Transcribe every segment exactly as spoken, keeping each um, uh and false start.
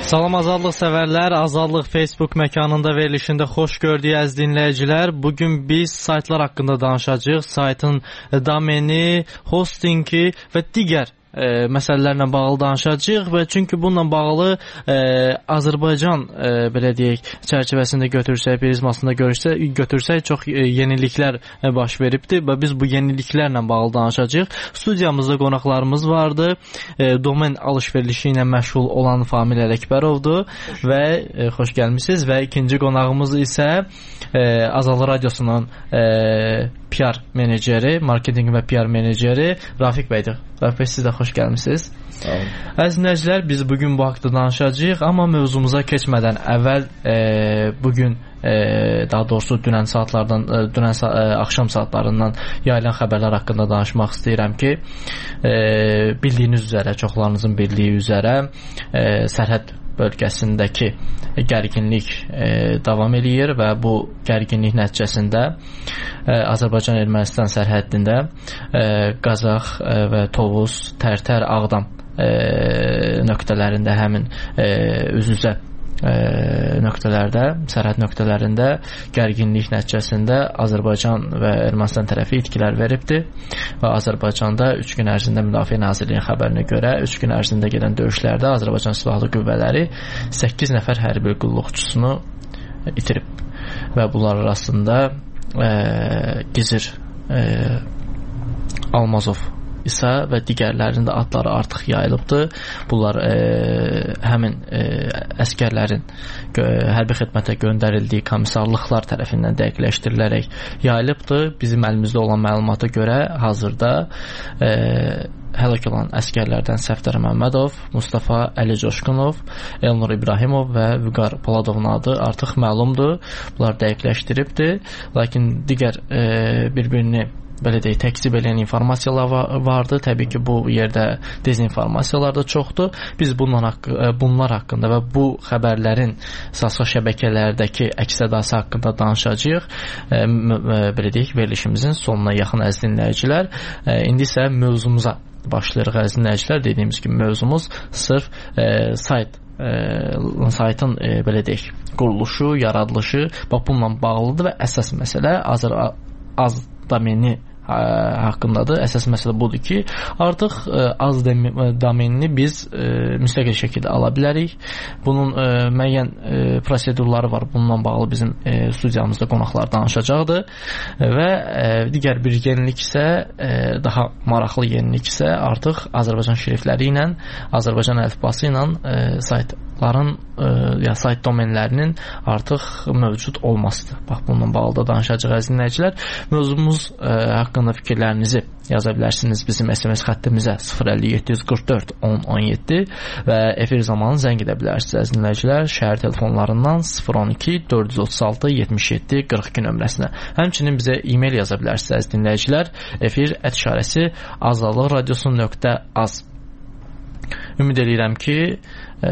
Salam azadlıq sevərlər, Azadlıq Facebook məkanında verilişində xoş gördük əziz dinləyicilər. Bugün biz saytlar haqqında danışacağıq. Saytın domeni, hostingi və digər e, məsələlərlə bağlı danışacağıq və çünki bununla bağlı e, Azərbaycan e, belə deyək çərçivəsində götürsək, prizmasında görürsək, götürsək çox e, yeniliklər e, baş veribdi və biz bu yeniliklərlə bağlı danışacağıq. Studiyamızda qonaqlarımız vardı. E, domen alış-verişi ilə məşğul olan Famil Ələkbərovdur və e, xoş gəlmisiniz və ikinci qonağımız isə e, Azadlıq Radiosunun e, P R meneceri, marketinq və P R meneceri Rafiq bəydir. Rafiq bəy, siz də xoş gəlmisiniz. Əziz dinləyicilər, biz bugün bu haqda danışacağıq, amma mövzumuza keçmədən əvvəl e, bugün e, daha doğrusu dünən saatlardan, e, dünən sa e, axşam saatlarından yayılan xəbərlər haqqında danışmaq istəyirəm ki, e, bildiyiniz üzrə, çoxlarınızın bildiyi üzrə e, sərhəd bölgəsindəki gərginlik e, davam eləyir və bu gərginlik nəticəsində e, Azərbaycan-Ermənistan sərhəddində e, Qazax e, və Tovuz, Tərtər, Ağdam e, nöqtələrində həmin e, üz-üzə E, nöqtələrdə, sərhəd nöqtələrində gərginlik nəticəsində Azərbaycan və Ermənistan tərəfi itkilər veribdir və Azərbaycanda üç gün ərzində Müdafiə Nazirliyinin xəbərinə görə üç gün ərzində gedən döyüşlərdə Azərbaycan Silahlı Qüvvələri səkkiz nəfər hərbi qulluqçusunu itirib və bunlar arasında e, Gizir e, Almazov isə və digərlərinin də adları artıq yayılıbdır. Bunlar e, həmin e, əskərlərin gö hərbi xidmətə göndərildiyi komissarlıqlar tərəfindən dəqiqləşdirilərək yayılıbdır. Bizim əlimizdə olan məlumata görə hazırda e, həlak olan əskərlərdən Səfdər Məmmədov, Mustafa Əli Coşqunov, Elnur İbrahimov və Vüqar Poladovun adı artıq məlumdur. Bunlar dəqiqləşdiribdir. Lakin digər e, bir-birini belə deyək, təkzib eləyən informasiyalar vardı. Təbii ki, bu yerdə dezinformasiyalar da çoxdur. Biz bunlar, haqq bunlar haqqında və bu xəbərlərin sosial şəbəkələrdəki əks-sədası haqqında danışacağıq. E, belə deyək, verilişimizin sonuna yaxın əziz dinləyicilər. E, indi isə mövzumuza başlayırıq əziz dinləyicilər. Dediyimiz kimi mövzumuz sırf e, sayt E, saytın e, belə deyək, quruluşu, yaradılışı bununla bağlıdır və əsas məsələ Azər az domeni ə, haqqındadır. Əsas məsələ budur ki, artıq ə, az domenini biz ə, müstəqil şəkildə ala bilərik. Bunun ə, müəyyən ə, prosedurları var. Bununla bağlı bizim ə, studiyamızda qonaqlar danışacaqdır. Və ə, digər bir yenilik isə, ə, daha maraqlı yenilik isə artıq Azərbaycan şrifləri ilə, Azərbaycan əlifbası ilə ə, saytların ə, ya sayt domenlərinin artıq mövcud olmasıdır. Bax, bununla bağlı da danışacaq əziz dinləyicilər. Mövzumuz ə, haqqında fikirlərinizi yaza bilərsiniz bizim S M S xəttimizə sıfır əlli yeddi yüz qırx dörd on on yeddi və efir zamanı zəng edə bilərsiniz əziz dinləyicilər şəhər telefonlarından sıfır on iki dörd yüz otuz altı yetmiş yeddi qırx iki nömrəsinə. Həmçinin bizə e-mail yaza bilərsiniz əziz dinləyicilər. Efir ət işarəsi azadlıq radiosu nöqtə az. Ümid edirəm ki, e,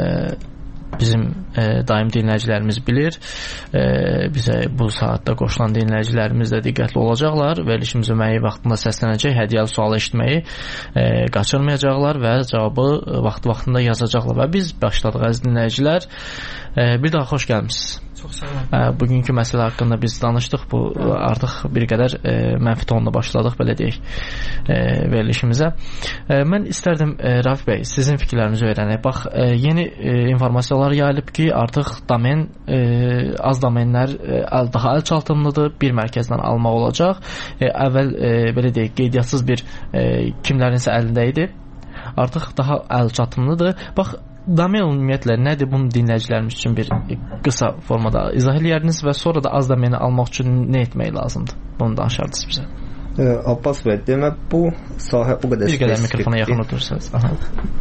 bizim e, daim dinləyicilərimiz bilir. E, bizə bu saatda qoşulan dinləyicilərimiz də diqqətli olacaqlar. Verilişimizin müəyyən vaxtında səslənəcək, hədiyyəli sualı eşitməyi e, qaçırmayacaqlar və cavabı vaxt-vaxtında yazacaqlar. Və biz başladıq əziz dinləyicilər. E, bir daha xoş gəlmisiniz. Çox sağ olun. E, bugünkü məsələ haqqında biz danışdıq. Bu artıq bir qədər e, mənfi tonla başladıq, belə deyək, e, verilişimizə. E, mən istərdim e, Rafiq bəy, sizin fikirlərinizi öyrənək. Bax, e, yeni e, informasiyalar yayılıb ki, artıq domen e, az domenlər e, daha əlçatımlıdır, bir mərkəzdən almaq olacaq. E, əvvəl e, belə deyək, qeydiyyatssız bir e, kimlərinsə əlində idi. Artıq daha əlçatımlıdır. Bax, domen ümumiyyətlə nədir? Bunu dinləyicilərimiz üçün bir qısa formada izah edərdiniz və sonra da az domeni almaq üçün nə etmək lazımdır? Bunu danışardınız bizə. E, Abbas bəy, demək bu sahə o qədər spesifik. Bir qədər mikrofona yaxın otursanız. Aha.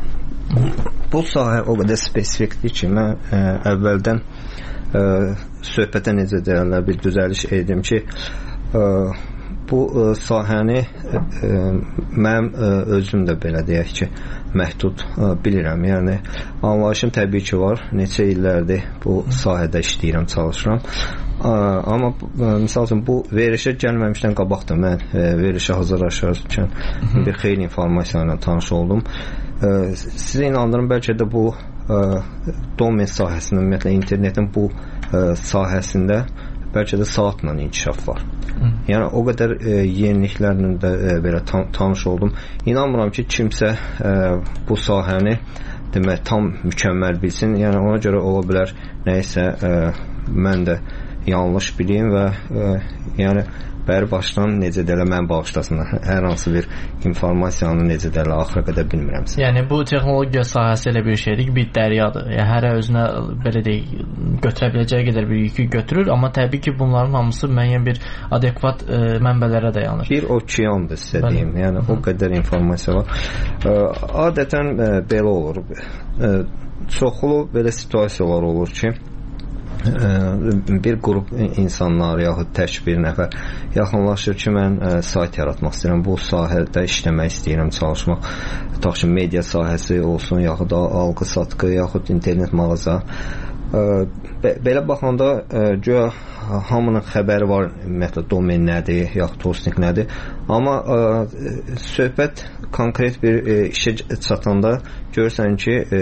Bu sahə o qədər spesifikdir ki, mən ə, əvvəldən ə, söhbətə necə deyirlər, bir düzəliş edim ki, ə, bu ə, sahəni ə, mənim ə, özüm də belə deyək ki, məhdud ə, bilirəm. Yəni anlayışım təbii ki var. Neçə illərdir bu sahədə işləyirəm, çalışıram. Ə, amma ə, misal üçün bu verilişə gəlməmişdən qabaq da mən ə, verilişə hazırlaşarkən bir xeyli informasiya ilə tanış oldum. Ə, sizə inandırım, bəlkə də bu domen sahəsində, ümumiyyətlə internetin bu sahəsində bəlkə də saatla inkişaf var. Hı. Yəni o qədər e, yeniliklərlə də e, belə tan tanış oldum. İnanmıram ki, kimsə e, bu sahəni demək tam mükəmməl bilsin. Yəni ona görə ola bilər nəyisə e, mən də yanlış bileyim və e, yəni bəri başdan necə də elə mən bağışlasınlar. Hər hansı bir informasiyanı necə də elə axıra qədər bilmirəmsə. Yəni bu texnologiya sahəsi elə bir şeydir ki, bir dəryadır. Yəni hərə özünə belə deyək götürə biləcəyi qədər bir yükü götürür, amma təbii ki, bunların hamısı müəyyən bir adekvat e, mənbələrə dayanır. Bir okeandır sizə deyim. Yəni Hı. o qədər informasiya var. E, adətən e, belə olur. E, çoxlu belə situasiyalar olur ki, bir qrup insanlar yaxud tək bir nəfər yaxınlaşır ki, mən ə, sayt yaratmaq istəyirəm, bu sahədə işləmək istəyirəm, çalışmaq, tutaq ki, media sahəsi olsun, yaxud alqı-satqı, yaxud internet mağaza. Ə, be belə baxanda ə, güya hamının xəbəri var, ümumiyyətlə domen nədir, yaxud hosting nədir, amma ə, söhbət konkret bir ə, işə çatanda görürsən ki, ə,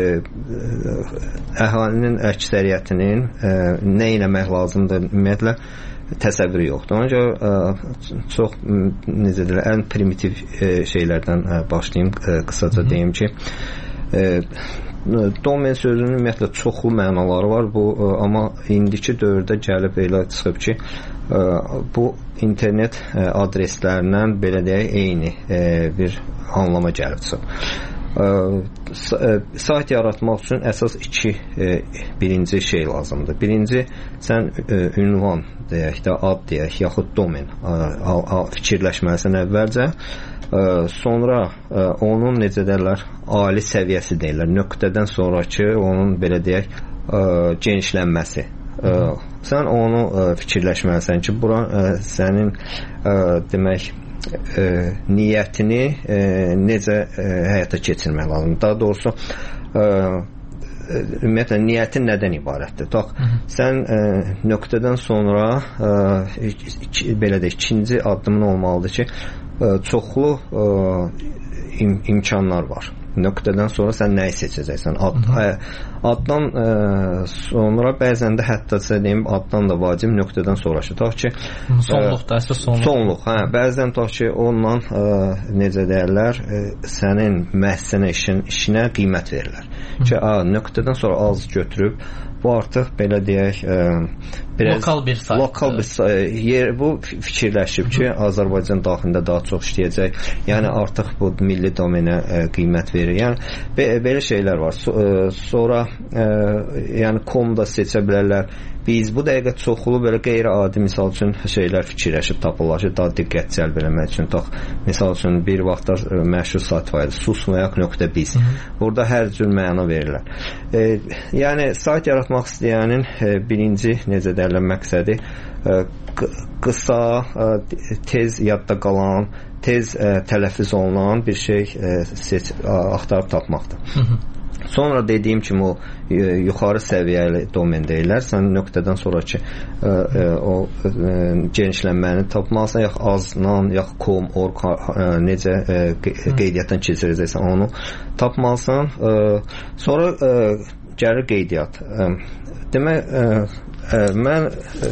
əhalinin əksəriyyətinin ə, nə eləmək lazımdır, ümumiyyətlə təsəvvürü yoxdur. Ona görə ə, çox necə deyirlər, ən primitiv ə, şeylərdən ə, başlayım, ə, qısaca Hı -hı. deyim ki, ə, domen sözünün ümumiyyətlə çoxlu mənaları var, bu ə, amma indiki dövrdə gəlib elə çıxıb ki, ə, bu internet ə, adreslərindən belə deyək eyni ə, bir anlama gəlib çıxıb. Ə, sayt yaratmaq üçün əsas iki ə, birinci şey lazımdır. Birinci, sən ə, ünvan deyək də, ad deyək, yaxud domen ə, fikirləşməlisən əvvəlcə. Ə, sonra ə, onun necə deyirlər, ali səviyyəsi deyirlər, nöqtədən sonraki onun belə deyək ə, genişlənməsi. Ə, sən onu ə, fikirləşməlisən ki, bura ə, sənin ə, demək ə, niyyətini ə, necə ə, həyata keçirmək lazımdır. Daha doğrusu ə, ümumiyyətlə niyyətin nədən ibarətdir? Bax, sən ə, nöqtədən sonra ə, iki, belə deyək, ikinci addımın olmalıdır ki, ə, çoxlu ə, im imkanlar var. Nöqtədən sonra sən nəyi seçəcəksən? Ad, ə, addan ə, sonra bəzən də hətta sizə deyim, addan da vacib, nöqtədən sonraki. Tutaq ki, sonluqda, əsas sonluq. Sonluq, hə, bəzən tutaq ki, onunla ə, necə deyirlər, ə, sənin məhsənə işin, işinə qiymət verirlər. Ki, ə, nöqtədən sonra az götürüb, bu artıq belə deyək, ə, biraz lokal bir sayt. Lokal bir sayt. Yer bu fikirləşib ki, Azərbaycan daxilində daha çox işləyəcək. Yəni artıq bu milli domenə ə, qiymət verir. Yəni be belə şeylər var. So ə, sonra ə, yəni komda seçə bilərlər. Biz bu dəqiqə çoxlu belə qeyri-adi misal üçün şeylər fikirləşib tapırlar ki, daha diqqət cəlb eləmək üçün. Tax, misal üçün bir vaxtlar ə, məşhur sayt var idi, susmayak.biz. Burada hər cür məna verirlər. E, yəni sayt yaratmaq istəyənin e, birinci necə deyirlər məqsədi e, qısa, e, tez yadda qalan, tez e, tələffüz olunan bir şey e, seç, axtarıb tapmaqdır. Hı -hı. Sonra dediyim kimi o e, yuxarı səviyyəli domen deyirlər. Sən nöqtədən sonraki e, e, o e, genişlənməni tapmalısan, yaxud aznan, yaxud com, org e, necə e, qeydiyyatdan keçirəcəksən onu tapmalısan. E, sonra e, gəlir qeydiyyat. E, demək, e, e, mən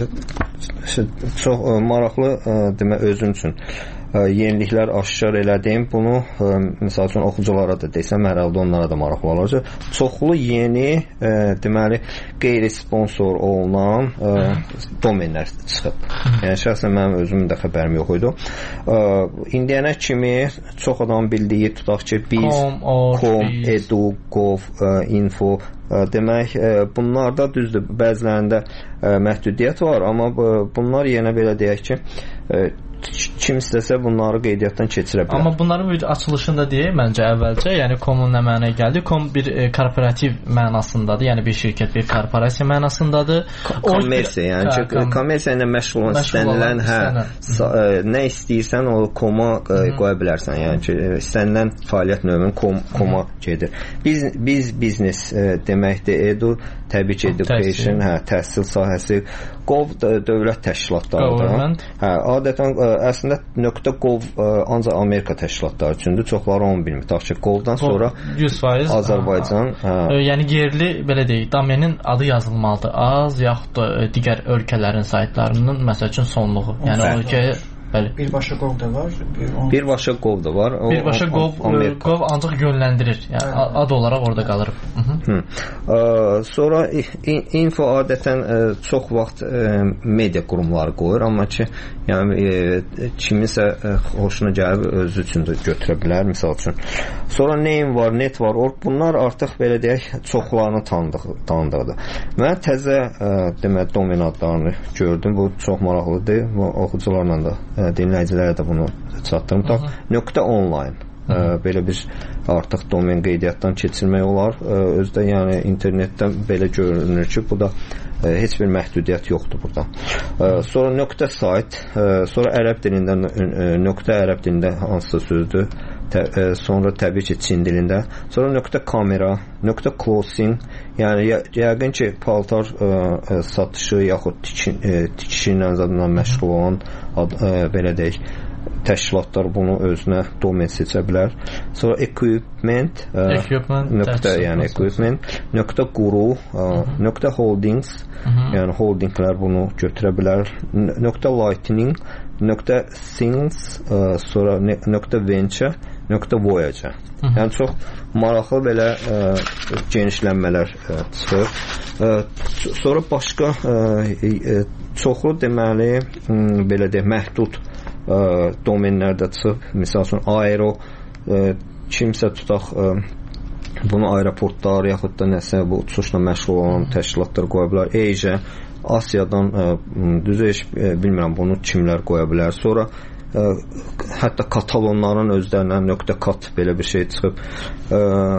e, çox e, maraqlı e, demək özüm üçün yeniliklər aşkar elədim. Bunu ə, misal üçün oxuculara da desəm, hər halda onlara da maraqlı olacaq. Çoxlu yeni ə, deməli qeyri-sponsor olunan ə, domenlər çıxıb. Yəni şəxsən mənim özümün də xəbərim yox idi. Ə, indiyənə kimi çox adam bildiyi, tutaq ki, biz, com, edu, gov, ə, info, ə, demək, ə, bunlarda düzdür, bəzilərində ə, məhdudiyyət var, amma ə, bunlar yenə belə deyək ki, ə, kim istəsə bunları qeydiyyatdan keçirə bilər. Amma bunların bir açılışında deyək məncə əvvəlcə, yəni comun nə mənaya gəldi? Com bir e, korporativ mənasındadır, yəni bir şirkət, bir korporasiya mənasındadır. Kommersiya, yəni ki, kom kommersiya ilə məşğul olan istənilən, hə, ə, nə istəyirsən o koma ə, qoya bilərsən. Yəni ki, istənilən fəaliyyət növünün kom koma gedir. Biz biz biznes ə, deməkdir, edu, təbii ki, education, hə, təhsil sahəsi, gov dövlət təşkilatlarıdır. Hə, adətən ə, ə, əslində .gov ə, ancaq Amerika təşkilatları üçündür. Çoxları onu bilmir. Tutaq ki, Gov-dan sonra yüz faiz Azərbaycan, hə. Yəni yerli belə deyək, domenin adı yazılmalıdır. Az yaxud da digər ölkələrin saytlarının məsəl üçün sonluğu. Yəni o ölkəyə bəli. Birbaşa Gov da var. Bir on... Birbaşa Gov da var. O, Birbaşa Gov, Gov ancaq yönləndirir. Yəni hə. Ad olaraq orada qalır. Hı. Ə, sonra info adətən ə, çox vaxt ə, media qurumları qoyur, amma ki, yəni ə, kiminsə ə, xoşuna gəlib özü üçün də götürə bilər, misal üçün. Sonra name var, net var, orq bunlar artıq belə deyək, çoxlarını tanıdıq, tanıdığıdır. Mən təzə ə, demək domen adlarını gördüm. Bu çox maraqlıdır. Bu oxucularla da ə, dinləyicilərə də bunu çatdırım. Nöqtə online. Ə, belə bir artıq domen qeydiyyatdan keçirmək olar. Ə, özdə yəni internetdən belə görünür ki, bu da ə, heç bir məhdudiyyət yoxdur burada. Ə, sonra nöqtə sayt, ə, sonra ərəb dilindən ə, nöqtə ərəb dilində hansısa sözdür. Tə, ə, sonra təbii ki, Çin dilində. Sonra nöqtə kamera, nöqtə closing, yəni yə, yəqin ki, paltar ə, ə, satışı yaxud tikin, ə, tikişi ilə zadından məşğul olan ad, ə, belə deyək, təşkilatlar bunu özünə domen seçə bilər. Sonra equipment, ə, equipment nöqtə, yəni equipment, nöqtə quru, ə, nöqtə holdings, yəni holdinglər bunu götürə bilər. Nöqtə lightning, nöqtə things, ə, sonra nöqtə venture, nöqtə voyager. Yəni çox maraqlı belə ə, genişlənmələr ə, çıxır. Ə, sonra başqa ə, ə, çoxlu deməli ə, belə deyək məhdud ə, domenlərdə çıxıb. Məsəl üçün aero ə, kimsə tutaq ə, bunu aeroportlar yaxud da nəsə bu uçuşla məşğul olan təşkilatlar qoya bilər. Asia, Asiyadan ə, düzü heç bilmirəm bunu kimlər qoya bilər. Sonra ə, hətta katalonların özlərindən .cat belə bir şey çıxıb. Ə,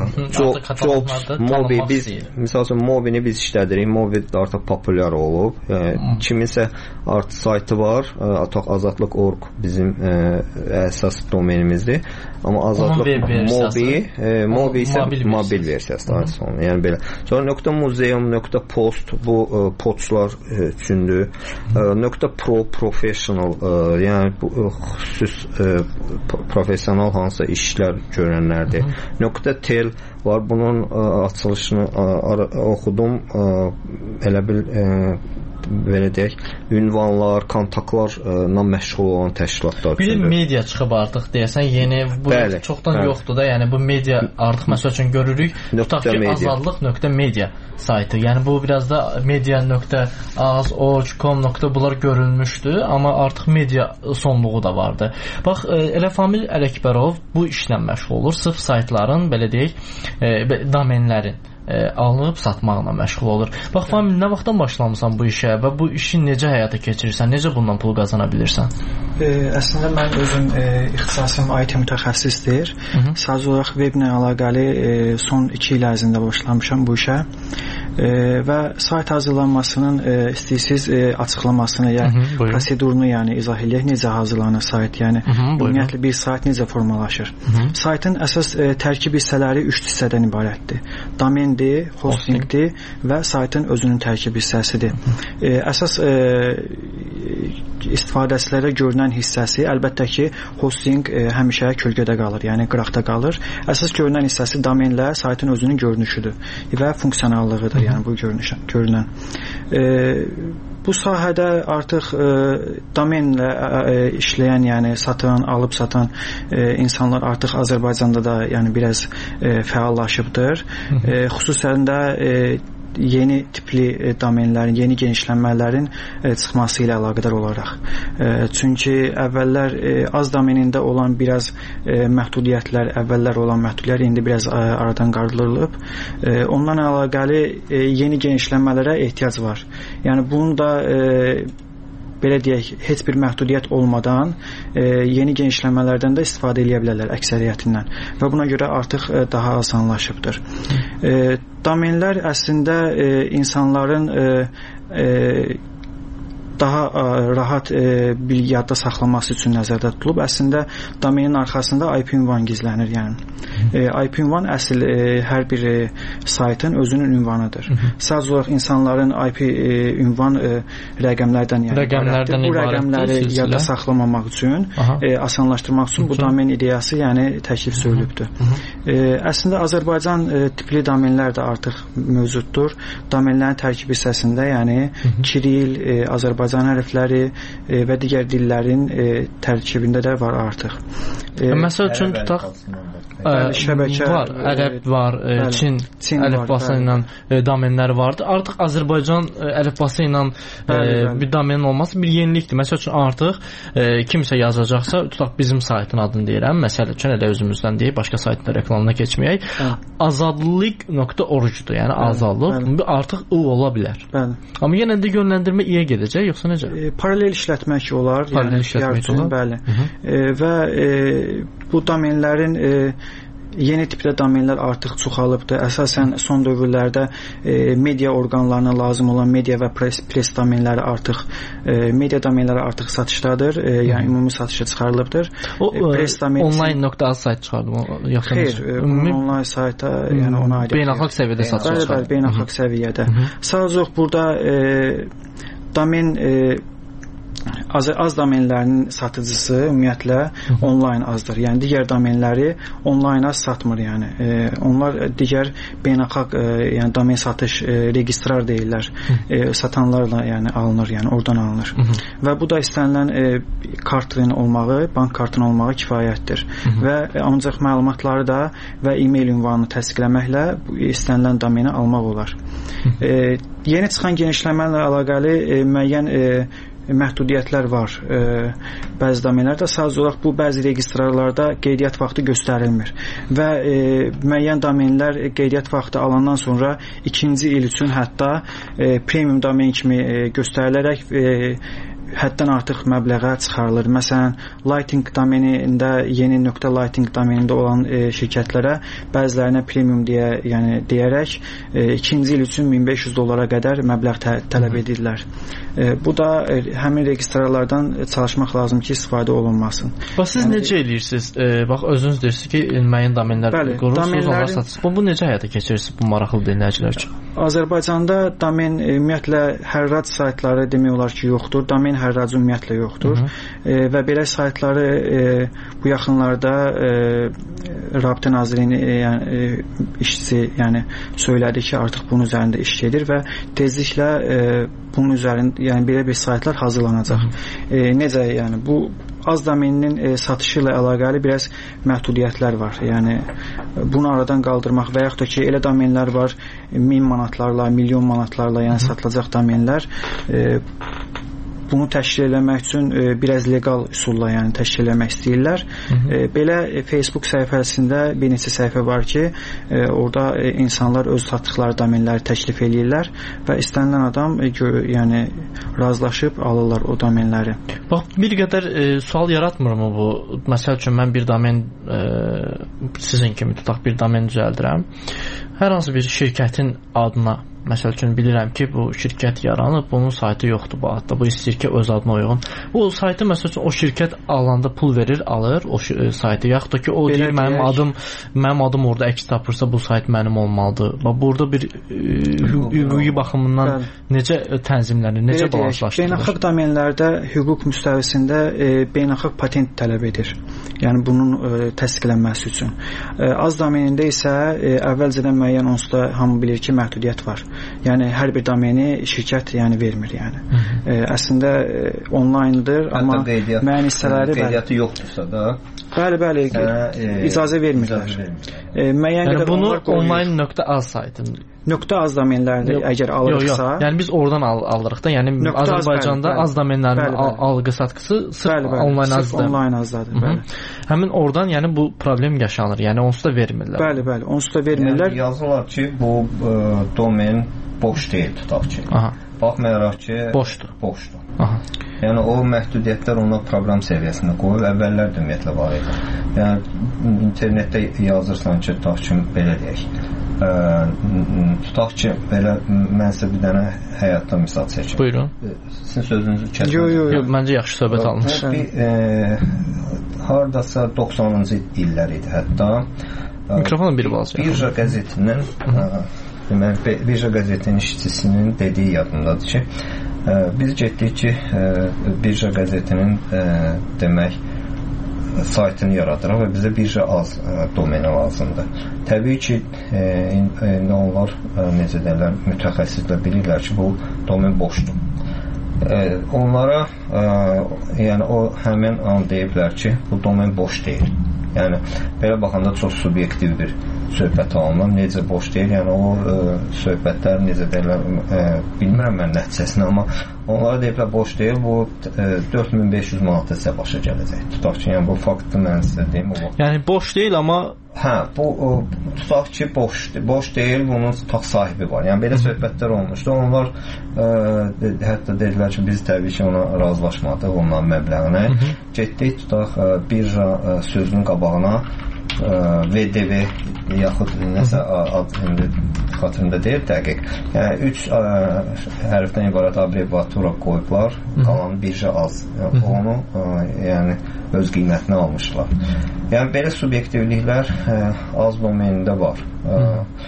Jobs, Mobi biz məsəl üçün Mobini biz işlədirik. Mobi artıq populyar olub. Yəni kiminsə artıq saytı var. Ataq azadlıq nöqtə org bizim ə, əsas domenimizdir. Amma azadlıq Mobi, ə, Mobi isə mobil versiyası. Yəni belə. Sonra nöqtə muzeum, nöqtə post bu ə, poçlar ə, üçündür. Ə, nöqtə pro professional, ə, yəni bu ə, xüsus ə, professional hansısa işlər görənlərdir. Nöqtə tel var. Bunun ə, açılışını ə, ara, oxudum. Ə, elə bil ə, belə deyək, ünvanlar, kontaktlarla məşğul olan təşkilatlar. Bir media çıxıb artıq deyəsən, yeni bu bəli, çoxdan bəli. Yoxdur da, yəni bu media artıq məsəl üçün görürük. Tutaq ki, azadlıq nöqtə media saytı. Yəni bu biraz da media nöqtə az, org, com nöqtə bunlar görülmüşdü, amma artıq media sonluğu da vardı. Bax, elə Famil Ələkbərov bu işlə məşğul olur. Sırf saytların, belə deyək, e, domenlərin E, alınıb satmaqla məşğul olur. Bax, Famil, nə vaxtdan başlamısan bu işə və bu işi necə həyata keçirirsən? Necə bundan pul qazana bilirsən? E, əslində mən özüm e, ixtisasım I T mütəxəssisdir. Sadəcə olaraq weblə əlaqəli e, son iki il ərzində başlamışam bu işə. E, və sayt hazırlanmasının e, istəyirsiniz e, açıqlamasını, yəni hı -hı, prosedurunu yəni izah eləyək, necə hazırlanır sayt, yəni hı -hı, ümumiyyətlə bir sayt necə formalaşır. Hı -hı. Saytın əsas e, tərkib hissələri üç hissədən ibarətdir. Domen hostingdir və saytın özünün tərkib hissəsidir. E, əsas e, istifadəçilərə görünən hissəsi əlbəttə ki, hosting e, həmişə kölgədə qalır, yəni qıraqda qalır. Əsas görünən hissəsi domenlə saytın özünün görünüşüdür və funksionallığıdır, yəni bu görünüşən, görünən. E, bu sahədə artıq e, domenlə e, işləyən, yəni satan, alıb satan e, insanlar artıq Azərbaycanda da yəni biraz e, fəallaşıbdır. E, xüsusən də e, yeni tipli e, domenlərin, yeni genişlənmələrin e, çıxması ilə əlaqədar olaraq. E, çünki əvvəllər e, az domenində olan biraz e, məhdudiyyətlər, əvvəllər olan məhdudiyyətlər indi biraz e, aradan qaldırılıb. E, ondan əlaqəli e, yeni genişlənmələrə ehtiyac var. Yəni bunu da e, belə deyək, heç bir məhdudiyyət olmadan e, yeni genişlənmələrdən də istifadə edə bilərlər əksəriyyətindən və buna görə artıq e, daha asanlaşıbdır. E, domenlər əslində e, insanların e, e, daha ə, rahat ə, bir yadda saxlaması üçün nəzərdə tutulub. Əslində domenin arxasında I P ünvan gizlənir, yəni. Ə, I P ünvan əsl ə, hər bir ə, saytın özünün ünvanıdır. Sadəcə olaraq insanların I P ə, ünvan ə, rəqəmlərdən, yəni rəqəmlərdən bu rəqəmləri yadda saxlamamaq üçün, ə, asanlaşdırmaq üçün bu domen ideyası, yəni təklif sürülübdür. Ə, əslində Azərbaycan ə, tipli domenlər də artıq mövcuddur. Domenlərin tərkib hissəsində, yəni Kiril, ə, Azərbaycan hərfləri ə, və digər dillərin ə, tərkibində də var artıq. Ə, Məsəl üçün tutaq Bəli, şəbəkə var, ərəb var, bəli, Çin, Çin əlifbası ilə domenlər vardı. Artıq Azərbaycan əlifbası ilə bir domenin olması bir yenilikdir. Məsəl üçün artıq e, kimsə yazacaqsa, tutaq bizim saytın adını deyirəm. Məsəl üçün elə özümüzdən deyib, başqa saytın reklamına keçməyək. azadlıq nöqtə org-dur. Yəni bəli, azadlıq bəli. Artıq o ola bilər. Bəli. Amma yenə də yönləndirmə i-yə gedəcək, yoxsa necə? E, paralel işlətmək olar. Paralel yəni, işlətmək olar. Bəli. E, və e, bu domenlərin e, yeni tipdə domenlər artıq çoxalıbdır. Əsasən son dövrlərdə e, media orqanlarına lazım olan media və pres, pres domenləri artıq e, media domenləri artıq satışdadır. E, yəni ümumi satışa çıxarılıbdır. O e, pres domeni online.az sayt çıxardı yoxsa xeyr, e, onlayn sayta, hmm. yəni ona aid beynəlxalq səviyyədə satışa çıxardı. Bəli, beynəlxalq səviyyədə. Sadəcə burada e, domen e, Az, az domenlərinin satıcısı ümumiyyətlə onlayn azdır. Yəni digər domenləri onlayn az satmır, yəni. E, onlar digər beynəlxalq e, yəni domen satış e, registrar deyirlər. E, satanlarla yəni alınır, yəni oradan alınır. Hı -hı. Və bu da istənilən e, kartın olmağı, bank kartının olmağı kifayətdir. Hı -hı. Və e, ancaq məlumatları da və e-mail ünvanını təsdiqləməklə istənilən domeni almaq olar. Hı -hı. E, yeni çıxan genişləmə ilə əlaqəli e, müəyyən e, məhdudiyyətlər var. E, bəzi domenlərdə sadəcə olaraq bu bəzi registrarlarda qeydiyyat vaxtı göstərilmir və e, müəyyən domenlər qeydiyyat vaxtı alandan sonra ikinci il üçün hətta e, premium domen kimi e, göstərilərək e, həddən artıq məbləğə çıxarılır. Məsələn, Lighting domenində, yeni nöqtə Lighting domenində olan e, şirkətlərə bəzilərinə premium deyə, yəni deyərək e, ikinci il üçün min beş yüz dollara qədər məbləğ tə tələb edirlər. E, bu da e, həmin registrarlardan çalışmaq lazım ki, istifadə olunmasın. Bax, siz yəni, necə eləyirsiniz? E, bax, özünüz deyirsiniz ki, müəyyən domenlər qurursunuz, onlar satırsınız. Bu, bu necə həyata keçirirsiniz bu maraqlı dinləyicilər üçün? Azərbaycanda domen e, ümumiyyətlə hərrac saytları demək olar ki, yoxdur. Domen hərracı ümumiyyətlə yoxdur. Hı -hı. E, və belə saytları e, bu yaxınlarda e, Rabitə Nazirliyinin e, yəni, e, işçisi yəni söylədi ki, artıq bunun üzərində iş gedir və tezliklə e, bunun üzərində yəni belə bir saytlar hazırlanacaq. Hı -hı. E, necə yəni bu az domeninin e, satışı ilə əlaqəli biraz məhdudiyyətlər var. Yəni bunu aradan qaldırmaq və yaxud da ki, elə domenlər var min manatlarla, milyon manatlarla yəni satılacaq domenlər. E, bunu təşkil eləmək üçün e, biraz legal üsulla yəni təşkil eləmək istəyirlər. Hı -hı. E, belə e, Facebook səhifəsində bir neçə səhifə var ki, e, orada e, insanlar öz satdıqları domenləri təklif eləyirlər və istənilən adam e, gö yəni razılaşıb alırlar o domenləri. Bax, bir qədər e, sual yaratmırmı bu? Məsəl üçün mən bir domen e, sizin kimi tutaq bir domen düzəldirəm. Hər hansı bir şirkətin adına, məsəl üçün bilirəm ki, bu şirkət yaranıb, bunun saytı yoxdur bu adda, bu istəyir ki, öz adına uyğun. Bu saytı, məsəl üçün, o şirkət alanda pul verir, alır o saytı, yaxud da ki, o deyir, mənim adım, mənim adım orada əks tapırsa, bu sayt mənim olmalıdır. Burada bir hüquqi baxımından bəli. Necə tənzimlənir, necə balanslaşdırılır? Beynəlxalq domenlərdə hüquq müstəvisində e, beynəlxalq patent tələb edir. Yəni, bunun e, təsdiqlənməsi üçün. E, az domenində isə e, əvvəlcədən müəyyən onsuz da hamı bilir ki, məhdudiyyət var. Yəni hər bir domeni şirkət yəni vermir yəni. Hı -hı. E, əslində e, onlayndır, amma müəyyən hissələri qeydiyyatı yoxdursa da bəli, bəli, hə, e, icazə vermirlər. E, müəyyən yəni bunu online.az saytının nöqtə az domenlərini əgər alırıqsa, yox, yox. Yəni biz oradan al alırıq da. Yəni nöqtə Azərbaycanda az, bəli, az domenlərin al algı satqısı sırf onlayn azdır. Onlayn azdadır, bəli. Həmin oradan yəni bu problem yaşanır. Yəni onsuz da vermirlər. Bəli, bəli, onsuz da vermirlər. Yəni yazırlar ki, bu ə, domen boş deyil tutaq ki. Aha. Baxmayaraq ki, boşdur. Boşdur. Aha. Yəni o məhdudiyyətlər ona proqram səviyyəsində qoyub, əvvəllər də ümumiyyətlə var idi. Yəni internetdə yazırsan ki, tutaq ki, belə deyək. Ə, tutaq ki, belə mən sizə bir dənə həyatdan misal çəkim. Buyurun. Sizin sözünüzü kəsdim. Yox, yox, yox, məncə yaxşı söhbət alınır. Bir, e, hardasa doxsanıncı illər idi hətta. Mikrofonun bir balaca. Birja qəzetinin deməli Birja qəzetinin işçisinin dediyi yadımdadır ki, ə, biz getdik ki, ə, Birja qəzetinin ə, demək saytını yaradırıq və bizə birja az ə, domeni lazımdır. Təbii ki, e, indi onlar ə, necə deyirlər, mütəxəssislər bilirlər ki, bu domen boşdur. E, onlara ə, yəni o həmin an deyiblər ki, bu domen boş deyil. Yəni belə baxanda çox subyektiv bir söhbət alınır. Necə boş deyil, yəni o ə, söhbətlər necə deyirlər, ə, bilmirəm mən nəticəsini, amma onlara deyiblər boş deyil, bu ə, dörd min beş yüz manata sizə başa gələcək. Tutaq ki, yəni bu faktı mən sizə deyim. O yəni boş deyil, amma hə, bu o, tutaq ki, boş boş deyil, bunun tutaq sahibi var. Yəni belə söhbətlər olmuşdu. Onlar ə, de, hətta dedilər ki, biz təbii ki, ona razılaşmadıq, onların məbləğinə. Getdik, tutaq ə, birja ə, sözünün qabağına V D V yaxud nəsə ad indi xatırımda deyil dəqiq. Yəni üç ə, hərfdən ibarət abreviatura qoyublar, qalan birja az. Yəni, onu ə, yəni öz qiymətinə almışlar. Yəni belə subyektivliklər ə, az domenində var. Ə,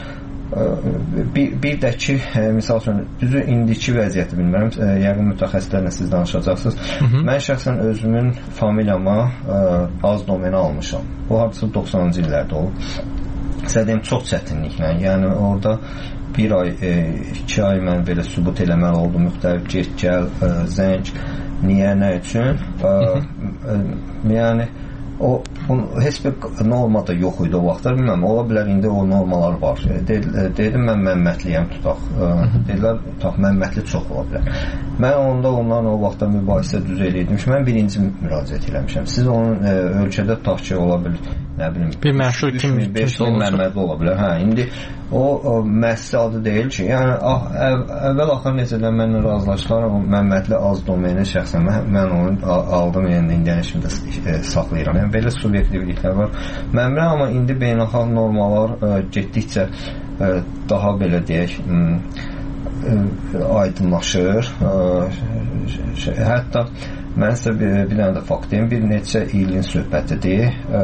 Bir, bir də ki, e, misal üçün, düzü indiki vəziyyəti bilmirəm, e, yəqin mütəxəssislərlə siz danışacaqsınız. Hı -hı. Mən şəxsən özümün familiyama e, az domeni almışam. Bu hardasa doxsanıncı illərdə olub. Sizə deyim, çox çətinliklə. Yəni orada bir ay, e, iki ay mən belə sübut eləməli oldu, müxtəlif get, gəl, e, zəng, niyə, nə üçün. E, e, yəni o bunun heç bir norma da yox idi o vaxtlar, bilməm, ola bilər indi o normalar var. Dedim mən Məmmədliyəm tutaq. Dedilər tutaq Məmmədli çox ola bilər. Mən onda onlarla o vaxtda mübahisə düz eləyirdim ki, mən birinci müraciət eləmişəm. Siz onun e, ölkədə tutaq ki, ola bilər, nə bilim, bir məşhur kim, beş min Məmmədli ola bilər. Hə, indi o, o müəssisə adı deyil ki, yəni ah, əv, əvvəl axır necədən mənlə razılaşdılar, o Məmmədli az domeni şəxsən mən, mən onu aldım, yəni indi şimdi e, saxlayıram. Yəni belə subyektivliklər var. Mən bilirəm, amma indi beynəlxalq normalar ə, getdikcə ə, daha belə deyək ə, ə, aydınlaşır. Ə, şey, hətta mən sizə bir, bir dənə də fakt deyim, bir neçə ilin söhbətidir. Ə,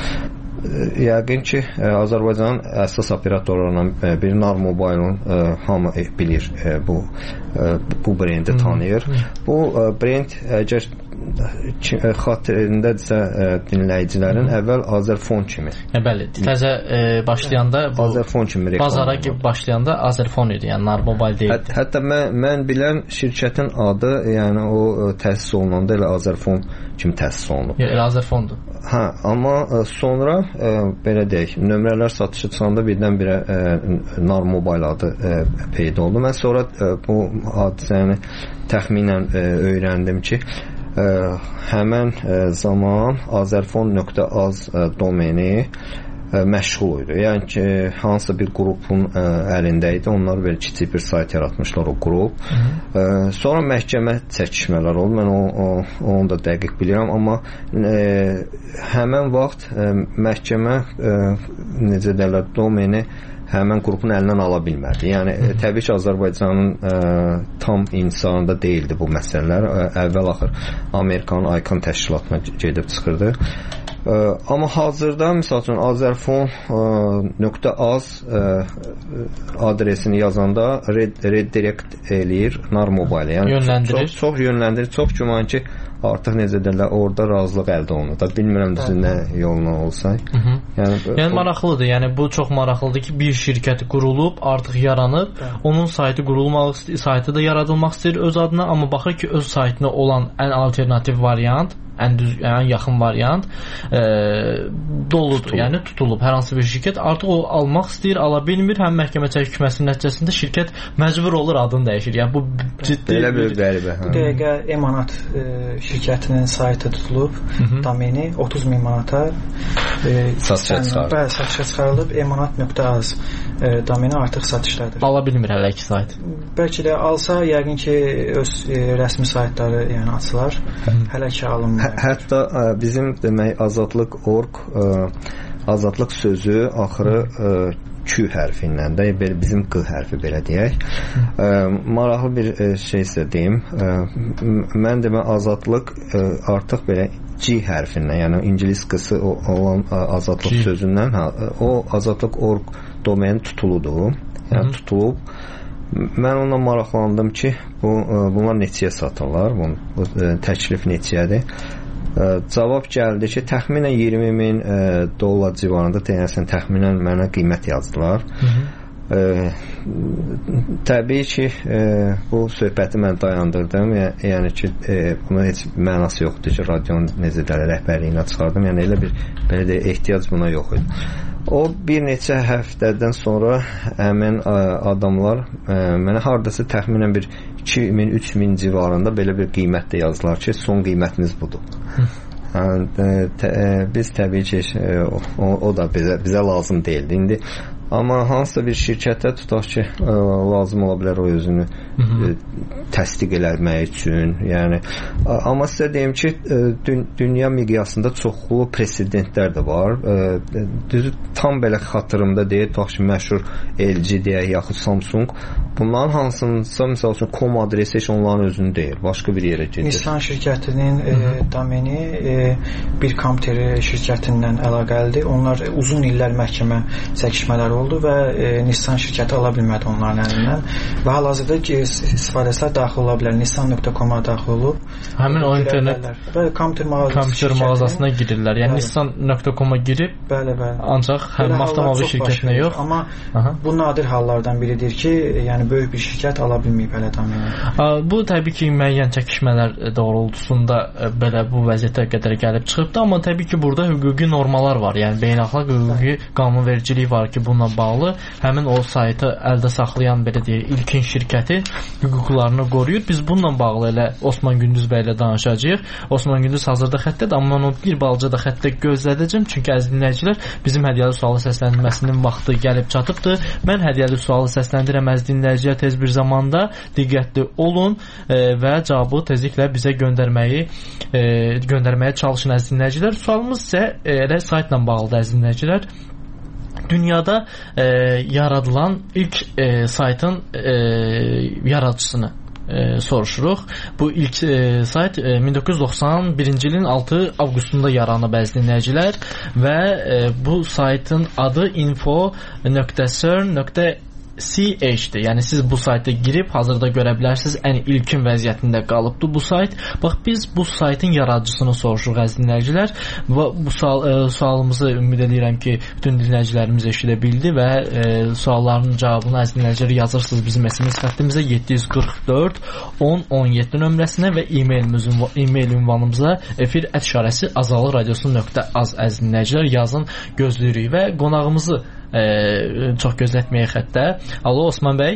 Yəqin ki, Azərbaycanın əsas operatorlarından biri Nar Mobile-ın hamı bilir, bu bu brendi tanıyır. Bu brend əgər xatirindədirsə dinləyicilərin əvvəl Azerfon kimi. Bəli, təzə başlayanda Azerfon kimi bazara başlayanda Azerfon idi, yəni Nar Mobile deyildi. Hət, hətta mən, mən bilən şirkətin adı, yəni o təsis olunanda elə Azerfon kimi təsis olunub. Yox, elə Azerfondur. Hə, amma sonra ə, belə deyək, nömrələr satışa çıxanda birdən-birə ə, Nar Mobile adı ə, peyda oldu. Mən sonra ə, bu hadisəni təxminən ə, öyrəndim ki, ə, həmən ə, zaman azerfon nöqtə az ə, domeni ə, məşğul idi. Yəni ki, hansısa bir qrupun ə, əlində idi. Onlar belə kiçik bir sayt yaratmışlar o qrup. Ə, sonra məhkəmə çəkişmələr oldu. Mən o, o, onu da dəqiq bilirəm, amma ə, həmən vaxt ə, məhkəmə ə, necə deyirlər, domeni həmən qrupun əlindən ala bilmədi. Yəni ə, təbii ki, Azərbaycanın ə, tam intisarında deyildi bu məsələlər. Ə, əvvəl axır Amerikanın ICANN təşkilatına gedib çıxırdı. Ə, amma hazırda misal üçün azerfon nöqtə az ə, adresini yazanda red, redirect eləyir Nar Mobile. Yəni yönləndirir. Çox, çox yönləndirir. Çox güman ki, artıq necə deyirlər, orada razılıq əldə olunur. Da bilmirəm düzü nə yolla olsa. Hı -hı. Yəni, yəni o... maraqlıdır. Yəni bu çox maraqlıdır ki, bir şirkət qurulub, artıq yaranıb, hə. Onun saytı qurulmaq istəyir, saytı da yaradılmaq istəyir öz adına, amma baxır ki, öz saytına olan ən alternativ variant, ən düz, ən yaxın variant e, doludur, tutulub. Yəni tutulub. Hər hansı bir şirkət artıq o almaq istəyir, ala bilmir. Həm məhkəmə çəkişməsinin nəticəsində şirkət məcbur olur, adını dəyişir. Yəni bu ciddi belə bir qəribə. Bu dəqiqə Emanat e, şirkətinin saytı tutulub, Hı -hı. domeni otuz min manata e, satışa çıxarılıb. Bəli, satışa çıxarılıb. Emanat nöqtə az e, domeni artıq satışdadır. Ala bilmir hələ ki sayt. Bəlkə də alsa, yəqin ki, öz e, rəsmi saytları yəni açılar. Hı -hı. Hələ ki alınmır. Hətta ə, bizim demək azadlıq nöqtə org ə, azadlıq sözü axırı ə, Q hərfi ilə də, belə bizim Q hərfi belə deyək. Ə, maraqlı bir ə, şey isə deyim. Ə, mən demə azadlıq ə, artıq belə G hərfindən, yəni ingilis qısı olan ə, azadlıq G sözündən, hə, o azadlıq org domeni tutuludur. Yəni Hı-hı. tutulub. Mən onunla maraqlandım ki, bu ə, bunlar neçəyə satırlar? Bu, bu ə, təklif neçəyədir? Ə, cavab gəldi ki, təxminən iyirmi min ə, dollar civarında deyəsən təxminən mənə qiymət yazdılar. Ə, təbii ki, ə, bu söhbəti mən dayandırdım. Yə, yəni ki, ə, buna heç mənası yoxdur ki, radionun necə də rəhbərliyinə çıxardım. Yəni elə bir belə də ehtiyac buna yox idi. O bir neçə həftədən sonra həmin ə, adamlar ə, mənə hardasa təxminən bir iki min üç min civarında belə bir qiymətdə yazdılar ki, son qiymətiniz budur. Hə, tə, biz təbii ki o, o da bizə, bizə lazım deyildi. İndi amma hansısa bir şirkətə tutaq ki, ə, lazım ola bilər o özünü ə, təsdiq eləmək üçün. Yəni ə, amma sizə deyim ki, ə, dün, dünya miqyasında çoxlu presedentlər də var. Ə, düzü tam belə xatırımda deyil, tutaq ki, məşhur L G deyək, yaxud Samsung. Bunların hansınsa, misal üçün, com adresi heç onların özünü deyil, başqa bir yerə gedir. Nissan şirkətinin e, domeni e, bir kompüteri şirkətindən əlaqəlidir. Onlar uzun illər məhkəmə çəkişmələri oldu və e, Nissan şirkəti ala bilmədi onların əlindən və hal-hazırda ki, istifadəçilər daxil ola bilər. Nissan nöqtə com-a daxil olub. Həmin o internet və kompüter mağazası mağazasına girirlər. Yəni Nissan nöqtə com-a girib, bəli, bəli. Ancaq həm avtomobil şirkətinə yox. Amma Aha. bu nadir hallardan biridir ki, yəni böyük bir şirkət ala bilməyib hələ domeni. Bu təbii ki, müəyyən çəkişmələr doğrultusunda belə bu vəziyyətə qədər gəlib çıxıbdı, amma təbii ki, burada hüquqi normalar var. Yəni beynəlxalq hüquqi qanunvericilik var ki, bununla bağlı həmin o saytı əldə saxlayan belə deyək, ilkin şirkəti hüquqlarını qoruyur. Biz bununla bağlı elə Osman Gündüz bəy ilə danışacağıq. Osman Gündüz hazırda xəttədir, amma mən onu bir balaca da xəttə gözlədəcəm, çünki əziz dinləyicilər, bizim hədiyyəli sualı səsləndirməsinin vaxtı gəlib çatıbdır. Mən hədiyyəli sualı səsləndirəm, əziz dinləyicilər, tez bir zamanda diqqətli olun e, və cavabı tezliklə bizə göndərməyi e, göndərməyə çalışın, əziz dinləyicilər. Sualımız isə e, elə saytla bağlıdır, əziz dinləyicilər. Dünyada e, yaradılan ilk e, saytın e, yaradıcısını e, soruşuruq. Bu ilk e, sayt e, min doqquz yüz doxsan birinci ilin altı avqustunda yaranıb, əziz dinləyicilər, və e, bu saytın adı info nöqtə cern nöqtə C H-dir. Yəni siz bu sayta girib hazırda görə bilərsiniz, ən ilkin vəziyyətində qalıbdır bu sayt. Bax, biz bu saytın yaradıcısını soruşuruq, əziz dinləyicilər. Və bu sual, e, sualımızı ümid edirəm ki, bütün dinləyicilərimiz eşidə bildi və e, sualların cavabını, əziz dinləyicilər, yazırsınız bizim S M S xəttimizə yeddi yüz qırx dörd on on yeddi nömrəsinə və e-mail ünvanımıza efir ət işarəsi azalıq radiosu nöqtə az, əziz dinləyicilər, yazın, gözləyirik və qonağımızı Ee, çox gözlətməyə xəttə. Alo, Osman bəy.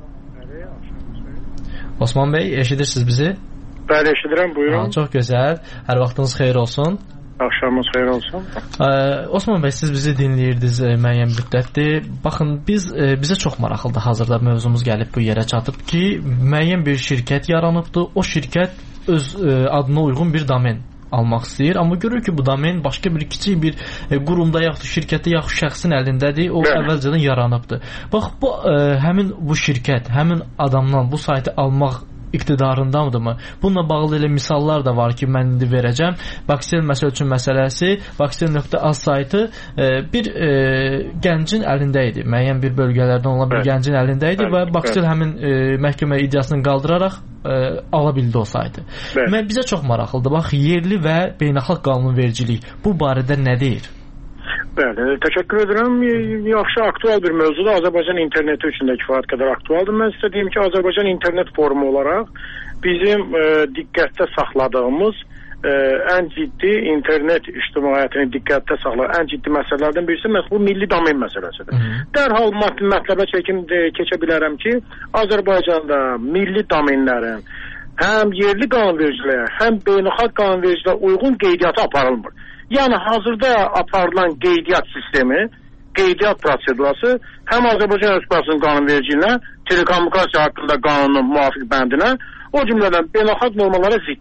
Osman bəy, eşidirsiniz bizi? Bəli, eşidirəm, buyurun. Ha, çox gözəl. Hər vaxtınız xeyir olsun. Axşamınız xeyir olsun. Ee, Osman bəy, siz bizi dinləyirdiniz e, müəyyən müddətdir. Baxın, biz e, bizə çox maraqlıdır. Hazırda mövzumuz gəlib bu yerə çatıb ki, müəyyən bir şirkət yaranıbdır. O şirkət öz e, adına uyğun bir domen almaq istəyir, amma görür ki, bu domen başqa bir kiçik bir e, qurumda yaxud şirkətdə yaxud şəxsin əlindədir, o Bəli. əvvəlcədən yaranıbdır. Bax, bu e, həmin bu şirkət, həmin adamdan bu saytı almaq iqtidarındamıdırmı? Bununla bağlı elə misallar da var ki, mən indi verəcəm. Vaxel məsəl üçün məsələsi, vaxel nöqtə az saytı e, bir e, gəncin əlində idi. Müəyyən bir bölgələrdən olan bir Bəli. gəncin əlində idi Bəli. və vaxel həmin e, məhkəmə iddiasını qaldıraraq ə, ala bildi o saytı. Və bizə çox maraqlıdır. Bax, yerli və beynəlxalq qanunvericilik bu barədə nə deyir? Bəli, təşəkkür edirəm. Yaxşı, aktual bir mövzudur. Azərbaycan interneti üçün də kifayət qədər aktualdır. Mən sizə deyim ki, Azərbaycan internet forumu olaraq bizim ə, diqqətdə saxladığımız ə, ən ciddi internet ictimaiyyətini diqqətdə saxlayan ən ciddi məsələlərdən birisi məhz bu milli domen məsələsidir. Hı -hı. Dərhal mətləbə çəkim keçə bilərəm ki, Azərbaycanda milli domenlərin həm yerli qanunvericiliyə, həm beynəlxalq qanunvericiliyə uyğun qeydiyyatı aparılmır. Yəni hazırda aparılan qeydiyyat sistemi, qeydiyyat prosedurası həm Azərbaycan Respublikasının qanunvericiliyinə, telekommunikasiya haqqında qanunun müvafiq bəndinə, o cümlədən beynəlxalq normalara ziddir.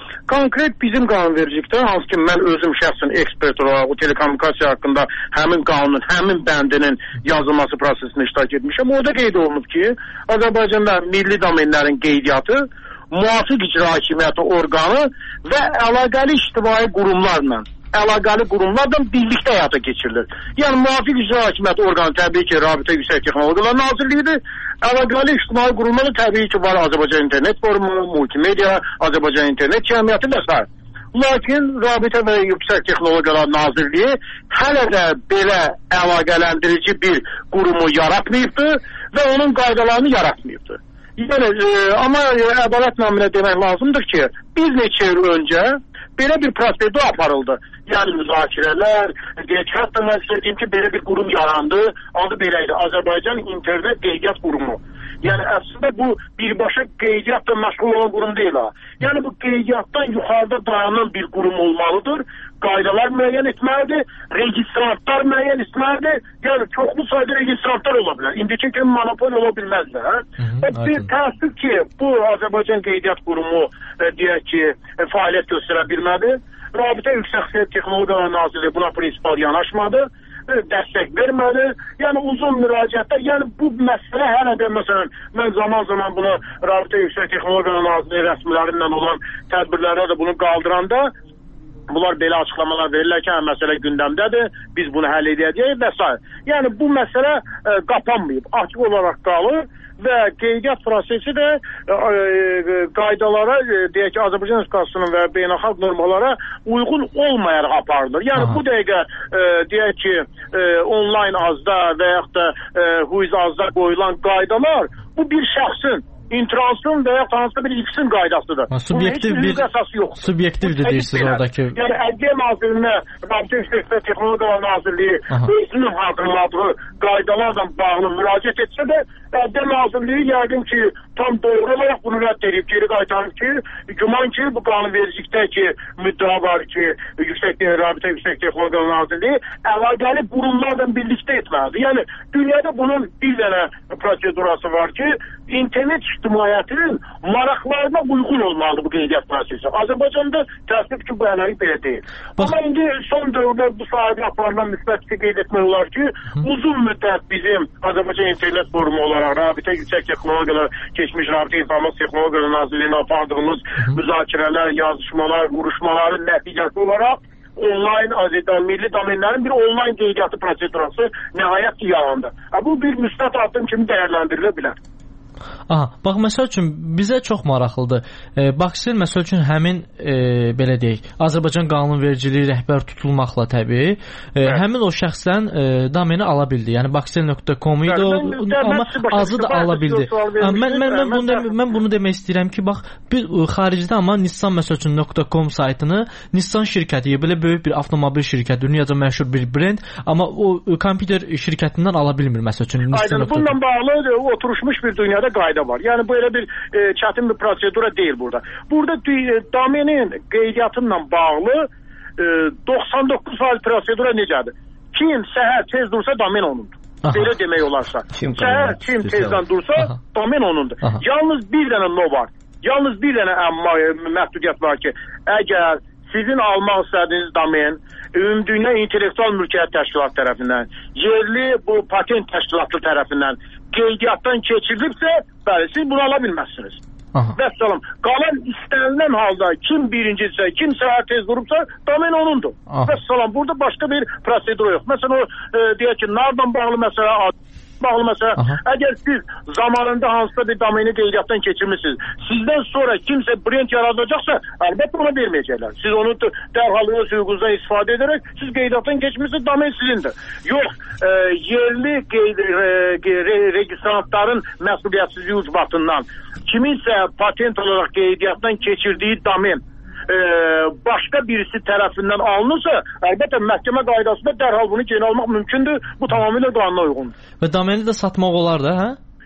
konkret bizim qanunvericilikdə, hansı ki mən özüm şəxsən ekspert olaraq o telekommunikasiya haqqında həmin qanunun, həmin bəndinin yazılması prosesində iştirak etmişəm. Orada qeyd olunub ki, Azərbaycanda milli domenlərin qeydiyyatı müvafiq icra hakimiyyəti orqanı və əlaqəli ictimai qurumlarla əlaqəli qurumlarla birlikdə həyata keçirilir. Yəni müvafiq icra hakimiyyəti orqanı təbii ki, Rabitə Yüksək Texnologiyalar Nazirliyidir. Əlaqəli ictimai qurumları təbii ki, var Azərbaycan İnternet Forumu, Multimedia, Azərbaycan İnternet Cəmiyyəti və s. Lakin Rabitə və Yüksək Texnologiyalar Nazirliyi hələ də belə əlaqələndirici bir qurumu yaratmayıbdır və onun qaydalarını yaratmayıbdır. Yəni, e, amma ədalət naminə demək lazımdır ki, bir neçə il öncə belə bir prosedur aparıldı. Yəni müzakirələr, deyək, hətta mən istədiyim ki, belə bir qurum yarandı, adı beləydi, Azərbaycan İnternet Qeydiyyat Qurumu. Yəni əslində bu birbaşa qeydiyyatla məşğul olan qurum deyil ha. Yəni bu qeydiyyatdan yuxarıda dayanan bir qurum olmalıdır. Qaydalar müəyyən etməlidir, registrantlar müəyyən etməlidir. Yəni çoxlu sayda registrantlar ola bilər. İndiki kimi monopol ola bilməzlər. Hə? Və bir təəssüf ki, bu Azərbaycan Qeydiyyat Qurumu e, deyək ki, e, fəaliyyət göstərə bilmədi. Rabitə Yüksək Texnologiyalar Nazirliyi buna prinsipal yanaşmadı, e, dəstək vermədi. Yəni uzun müraciətlər, yəni bu məsələ hələ də məsələn mən zaman-zaman bunu Rabitə Yüksək Texnologiyalar Nazirliyi rəsmilərindən olan tədbirlərdə də bunu qaldıranda bunlar belə açıqlamalar verirlər ki, məsələ gündəmdədir, biz bunu həll edəcəyik və s. Yəni bu məsələ e, qapanmayıb, açıq olaraq qalır və qeydiyyat prosesi də e, e, qaydalara, e, deyək ki, Azərbaycan Respublikasının və beynəlxalq normalara uyğun olmayaraq aparılır. Yəni Aha. bu dəqiqə e, deyək ki, e, onlayn azda və yaxud da e, huiz azda qoyulan qaydalar bu bir şəxsin intransın və ya hansısa bir X-in qaydasıdır. Ha, subyektiv bir subyektivdir deyirsiniz oradakı. Yəni Ədliyyə Nazirliyinə Rabitə Yüksək Texnologiyalar Nazirliyi özünün hazırladığı qaydalarla bağlı müraciət etsə də Ədliyyə Nazirliyi yəqin ki tam doğru olaraq bunu rədd edib, geri qaytarıb ki, güman ki bu qanunvericilikdəki müddəa var ki, Yüksək Rabitə Yüksək Texnologiyalar Nazirliyi əlaqəli qurumlarla birlikdə etməlidir. Yəni dünyada bunun bir dənə prosedurası var ki, internet ictimaiyyətinin maraqlarına uyğun olmalıdır bu qeydiyyat prosesi. Azərbaycanda təəssüf ki, bu əlaqə belə deyil. Bax. Amma indi son dövrdə bu sahədə aparılan müsbət bir qeyd etmək olar ki, Hı. uzun müddət bizim Azərbaycan İnternet Forumu olaraq Rabitə Yüksək Texnologiyalar, keçmiş Rabitə İnformasiya Texnologiyaları Nazirliyinə apardığımız Hı. müzakirələr, yazışmalar, vuruşmaların nəticəsi olaraq onlayn Azərbaycan milli domenlərin bir onlayn qeydiyyatı prosedurası nəhayət ki yarandı. Bu bir müsbət addım kimi dəyərləndirilə bilər. Aha, bax məsəl üçün bizə çox maraqlıdır. E, Baksel məsəl üçün həmin e, belə deyək, Azərbaycan qanunvericiliyi rəhbər tutulmaqla təbii, e, həmin o şəxsdən e, domeni ala bildi. Yəni baksel nöqtə com idi o, amma azı da ala bildi. Mən mən mən bunu mən bunu demək istəyirəm ki, bax bir xaricdə amma Nissan məsəl üçün .com saytını Nissan şirkəti, belə böyük bir avtomobil şirkəti, dünyaca məşhur bir brend, amma o kompüter şirkətindən ala bilmir məsəl üçün Nissan. Aynen, bununla bağlı oturmuş bir dünyada qayda var. Yəni belə bir e, çətin bir prosedura deyil burada. Burada e, domenin qeydiyyatıyla bağlı e, doxsan doqquz faiz prosedura necədir? Kim səhər tez dursa domen onundur. Aha. Belə demək olarsa. Kim səhər kim tezdən dursa Aha. domen onundur. Aha. Yalnız bir dənə no var. Yalnız bir dənə əmma məhdudiyyət var ki, əgər sizin almaq istədiyiniz domen Ümumdünya İntellektual Mülkiyyət Təşkilatı tərəfindən, yerli bu patent təşkilatı tərəfindən qeydiyyatdan keçirilibsə, bəli, siz bunu ala bilməzsiniz. Vəssalam. Qalan istənilən halda kim birincidirsə, kim səhər tez durubsa, domen onundur. Vəssalam. Burada başqa bir prosedur yox. Məsələn, o e, deyək ki, nardan bağlı məsələ bağlı məsələ, Aha. əgər siz zamanında hansısa bir domeni qeydiyyatdan keçirmişsiniz, sizdən sonra kimsə brend yaradacaqsa, əlbəttə ona verməyəcəklər. Siz onu dərhal öz hüququnuzdan istifadə edərək, siz qeydiyyatdan keçmişsiniz, domen sizindir. Yox, e, yerli qeyd, e, re, registrantların məsuliyyətsizliyi ucbatından kiminsə patent olaraq qeydiyyatdan keçirdiyi domen e, başqa birisi tərəfindən alınırsa, əlbəttə məhkəmə qaydasında dərhal bunu geri almaq mümkündür. Bu tamamilə qanuna uyğundur. Və domeni də satmaq olar da, hə?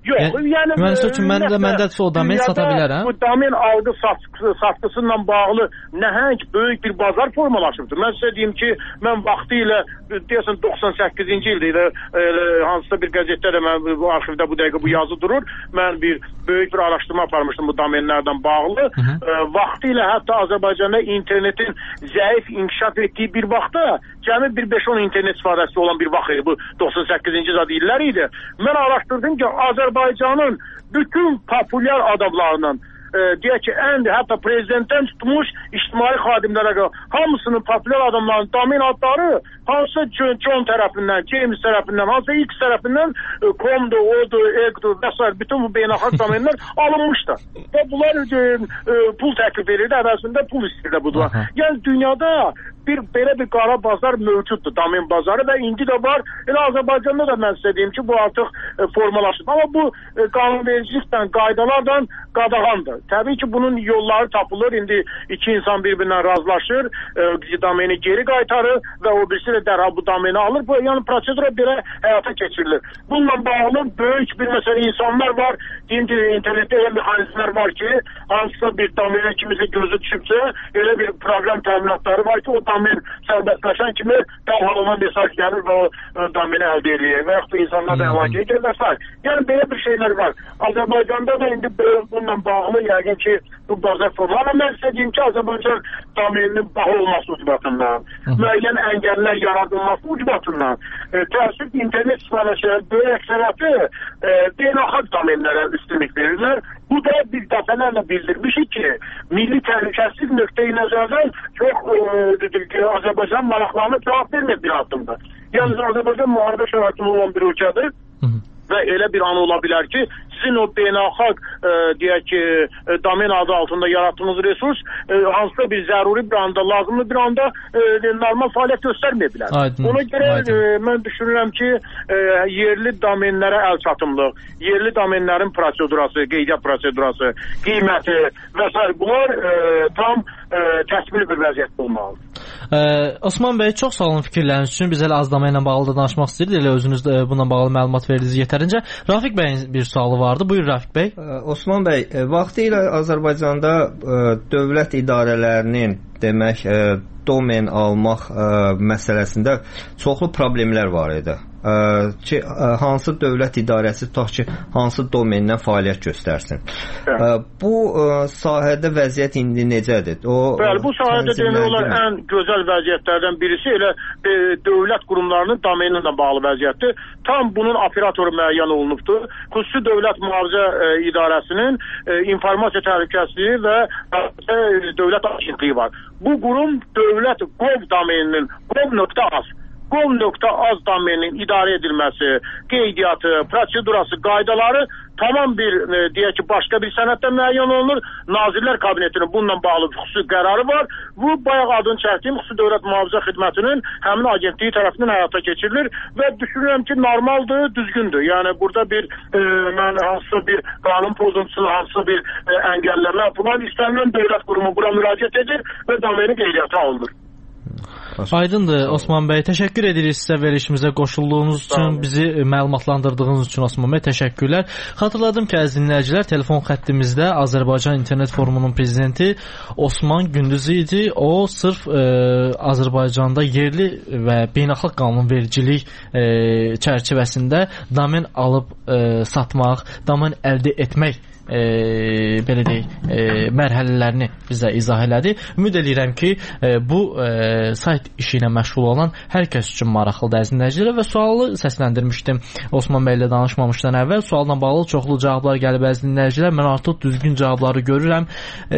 Yox, yəni müəyyən üçün məndə məndə o domen sata bilərəm. Bu domen alğı satqısıyla bağlı nəhəng böyük bir bazar formalaşıbdır. Mən sizə deyim ki, mən vaxtı ilə deyəsən doxsan səkkizinci ildə ilə hansısa bir qəzetdə də mən bu arxivdə bu dəqiqə bu yazı durur. Mən bir böyük bir araşdırma aparmışdım bu domenlərdən bağlı. E, vaxtı ilə hətta Azərbaycanda internetin zəif inkişaf etdiyi bir vaxtda cəmi bir beş on internet istifadəçisi olan bir vaxt idi. Bu doxsan səkkizinci illər idi. Mən araşdırdım ki, Azərbaycanın bütün populyar adamlarının e, deyək ki, ən hətta prezidentdən tutmuş ictimai xadimlərə qədər hamısının populyar adamlarının domen adları hansı John tərəfindən, James tərəfindən, hansı X tərəfindən e, Com'dur, O'dur, Eg'dur və s. bütün bu beynəlxalq domenlər alınmışdı. Və bunlar e, e, pul təklif verirdi, əvəzində pul istəyirdi bu da. Yəni dünyada bir belə bir qara bazar mövcuddur, domen bazarı və indi də var. Elə Azərbaycanda da mən sizə deyim ki, bu artıq e, formalaşıb. Amma bu e, qanunvericiliklə, qaydalardan qadağandır. Təbii ki, bunun yolları tapılır. İndi iki insan bir-birindən razılaşır, e, domeni geri qaytarır və o birisi də dərhal bu domeni alır. Bu, yəni prosedura belə həyata keçirilir. Bununla bağlı böyük bir məsələ insanlar var. Deyim ki, internetdə elə mexanizmlər var ki, hansısa bir domeni kimisi gözü düşübsə, elə bir proqram təminatları var ki, o domen sərbəstləşən kimi dərhal ona mesaj gəlir və o domeni əldə edir. Və yaxud da insanlar da əlaqəyə gəlir və s. Yəni belə bir şeylər var. Azərbaycanda da indi bununla bağlı yəqin ki, bu bazar formu. Amma mən sizə deyim ki, Azərbaycan domeninin bağlı olması ucbatından, müəyyən əngəllər yaradılması ucbatından, e, təəssüf internet istifadəçilərin böyük əksəriyyəti e, beynəlxalq domenlərə üstünlük verirlər. Bu da biz dəfələrlə bildirmişik ki, milli təhlükəsizlik nöqteyi nəzərdən çox e, Azərbaycan maraqlarına cavab vermir bir addımda. Yəni Azərbaycan müharibə şəraitində olan bir ölkədir. Və elə bir an ola bilər ki, sizin o beynəlxalq e, deyək ki, e, domen adı altında yaratdığınız resurs e, hansısa bir zəruri bir anda, lazımlı bir anda e, normal fəaliyyət göstərməyə bilər. Aydın, Ona görə aydın. E, mən düşünürəm ki, e, yerli domenlərə əl çatımlıq, yerli domenlərin prosedurası, qeydiyyat prosedurası, qiyməti və s. bunlar e, tam e, təsvir bir vəziyyətdə olmalıdır. Ə, Osman bəy, çox sağ olun fikirləriniz üçün. Biz elə az domen ilə bağlı da danışmaq istəyirdik. Elə özünüz də bununla bağlı məlumat verdiniz yetərincə. Rafiq bəyin bir sualı vardı. Buyur Rafiq bəy. Ə, Osman bəy, vaxtı ilə Azərbaycanda ə, dövlət idarələrinin demək ə, domen almaq ə, məsələsində çoxlu problemlər var idi. Ə, ki, ə, hansı dövlət idarəsi tutaq ki, hansı domendən fəaliyyət göstərsin. Ə, bu ə, sahədə vəziyyət indi necədir? O, Bəli, bu sahədə demək olar ən gözəl vəziyyətlərdən birisi elə e, dövlət qurumlarının domeni ilə bağlı vəziyyətdir. Tam bunun operatoru müəyyən olunubdur. Xüsusi Dövlət Mühafizə e, İdarəsinin e, informasiya təhlükəsizliyi və e, dövlət agentliyi var. Bu qurum dövlət gov domeninin gov.az gov.az domeninin idarə edilməsi, qeydiyyatı, prosedurası, qaydaları tamam bir e, deyək ki, başqa bir sənəddə müəyyən olunur. Nazirlər Kabinetinin bununla bağlı xüsusi qərarı var. Bu bayaq adını çəkdiyim Xüsusi Dövlət Mühafizə Xidmətinin həmin agentliyi tərəfindən həyata keçirilir və düşünürəm ki, normaldır, düzgündür. Yəni burada bir e, mən hansısa bir qanun pozuntusu, hansısa bir e, əngəlləmə falan istənilən dövlət qurumu bura müraciət edir və domeni qeydiyyata alınır. Aydındır Osman bəy, təşəkkür edirik sizə verilişimizə qoşulduğunuz üçün, bizi məlumatlandırdığınız üçün Osman bəy, təşəkkürlər. Xatırladım ki, əziz dinləyicilər, telefon xəttimizdə Azərbaycan İnternet Forumunun prezidenti Osman Gündüzü idi. O sırf e, Azərbaycanda yerli və beynəlxalq qanunvericilik e, çərçivəsində domen alıb e, satmaq, domen əldə etmək E, belə deyək, e, mərhələlərini bizə izah elədi. Ümid edirəm ki, e, bu e, sayt işi ilə məşğul olan hər kəs üçün maraqlıdır əziz dinləyicilər və sualı səsləndirmişdim Osman bəy ilə danışmamışdan əvvəl. Sualla bağlı çoxlu cavablar gəlib əziz dinləyicilər. Mən artıq düzgün cavabları görürəm. E,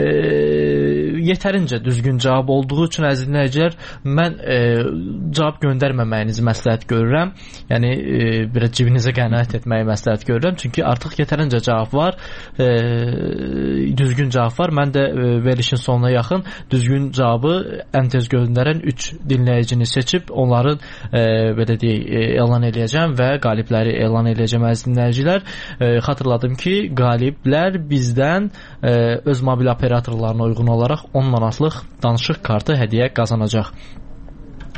yetərincə düzgün cavab olduğu üçün əziz dinləyicilər, mən e, cavab göndərməməyinizi məsləhət görürəm. Yəni e, biraz cibinizə qənaət etməyi məsləhət görürəm. Çünki artıq yetərincə cavab var. E, düzgün cavab var. Mən də e, verilişin sonuna yaxın düzgün cavabı ən tez göndərən üç dinləyicini seçib onların e, belə deyək, e, elan eləyəcəm və qalibləri elan eləyəcəm əziz dinləyicilər. E, xatırladım ki, qaliblər bizdən e, öz mobil operatorlarına uyğun olaraq on manatlıq danışıq kartı hədiyyə qazanacaq.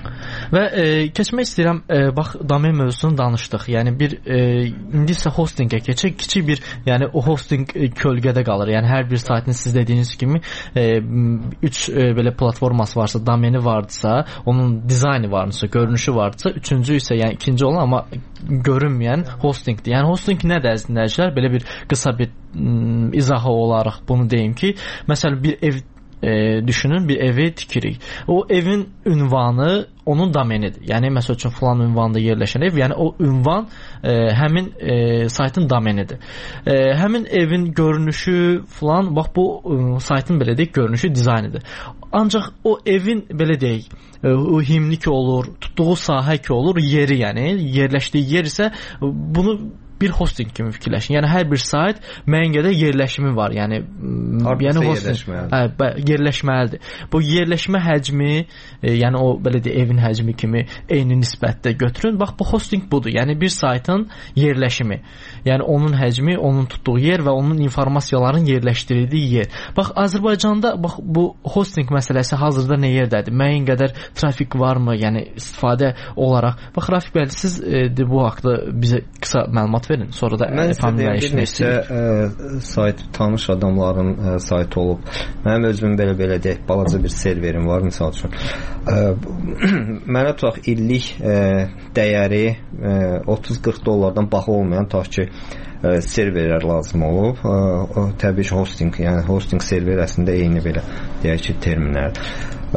Və e, keçmək istəyirəm, e, bax domen mövzusunu danışdıq. Yəni bir e, indi isə hostingə keçək. Kiçik bir, yəni o hosting e, kölgədə qalır. Yəni hər bir saytın siz dediyiniz kimi e, üç e, belə platforması varsa, domeni varsa, onun dizaynı varsa, görünüşü varsa, üçüncü isə yəni ikinci olan amma görünməyən hostingdir. Yəni hosting nədir əziz dinləyicilər? Belə bir qısa bir m, izahı olaraq bunu deyim ki, məsələn bir ev E, düşünün, bir evi tikirik. O evin ünvanı onun domenidir. Yəni məsəl üçün filan ünvanda yerləşən ev, yəni o ünvan e, həmin e, saytın domenidir. E, həmin evin görünüşü filan, bax bu e, saytın belə deyək, görünüşü, dizaynıdır. Ancaq o evin belə deyək, e, o himni ki olur, tutduğu sahə ki olur, yeri yəni, yerləşdiyi yer isə bunu bir hosting kimi fikirləşin. Yəni hər bir sayt müəyyən qədər yerləşimi var. Yəni yəni hosting hə, yerləşməlidir. Bu yerləşmə həcmi, e, yəni o belə deyə evin həcmi kimi eyni nisbətdə götürün. Bax bu hosting budur. Yəni bir saytın yerləşimi. Yəni onun həcmi, onun tutduğu yer və onun informasiyaların yerləşdirildiyi yer. Bax Azərbaycanda bax bu hosting məsələsi hazırda nə yerdədir? Müəyyən qədər trafik varmı? Yəni istifadə olaraq. Bax Rafiq bəy, siz e, de, bu haqqda bizə qısa məlumat verin. Sonra da mən istədiyim bir neçə ə, sayt, tanış adamların ə, saytı olub. Mənim özümün belə-belə deyək, balaca bir serverim var, misal üçün. Ə, mənə tutaq illik ə, dəyəri ə, otuz qırx dollardan baha olmayan tutaq ki, ə, serverlər lazım olub. Ə, ə, təbii ki, hosting, yəni hosting server əslində eyni belə deyək ki, terminlər.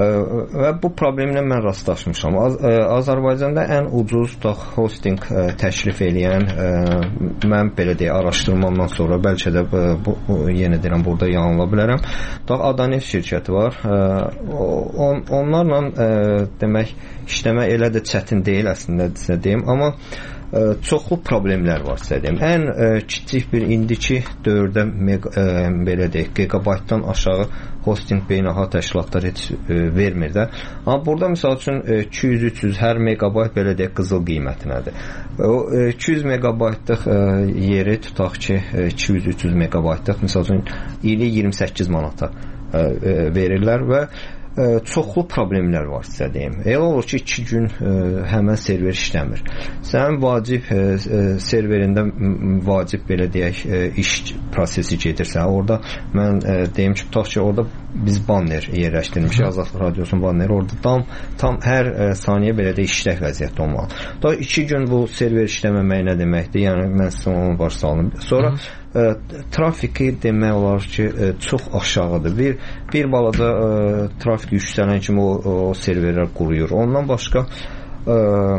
Və bu problemlə mən rastlaşmışam. Az, ə, Azərbaycanda ən ucuz tutaq hosting ə, təklif eləyən ə, mən belə deyə araşdırmamdan sonra bəlkə də ə, bu, yenə deyirəm burada yanıla bilərəm. Tutaq Adanef şirkəti var. Ə, on, onlarla ə, demək işləmək elə də çətin deyil əslində sizə deyim, amma ə, çoxlu problemlər var sizə deyim. Ən ə, kiçik bir indiki dövrdə mega, ə, belə deyək, gigabaytdan aşağı hosting beynəlxalq təşkilatlar heç ə, vermir də. Amma burada misal üçün iki yüz üç yüz hər megabayt belə deyək qızıl qiymətinədir. O iki yüz megabaytlıq ə, yeri tutaq ki, iki yüz üç yüz megabaytlıq misal üçün ili iyirmi səkkiz manata ə, ə, verirlər və ə, çoxlu problemlər var sizə deyim. Elə olur ki, iki gün ə, həmən server işləmir. Sənin vacib ə, ə, serverində vacib belə deyək ə, iş prosesi gedirsə, orada mən ə, deyim ki, tutaq ki, orada biz banner yerləşdirmişik, Azadlıq Radiosunun banneri, orada tam, tam hər ə, saniyə belə də işlək vəziyyətdə olmalı. Da iki gün bu server işləməmək nə deməkdir? Yəni mən sizə onu baş saldım. Sonra ə, trafiki demək olar ki, ə, çox aşağıdır. Bir bir balaca ə, trafik yüksələn kimi o, o serverlər quruyur. Ondan başqa ə,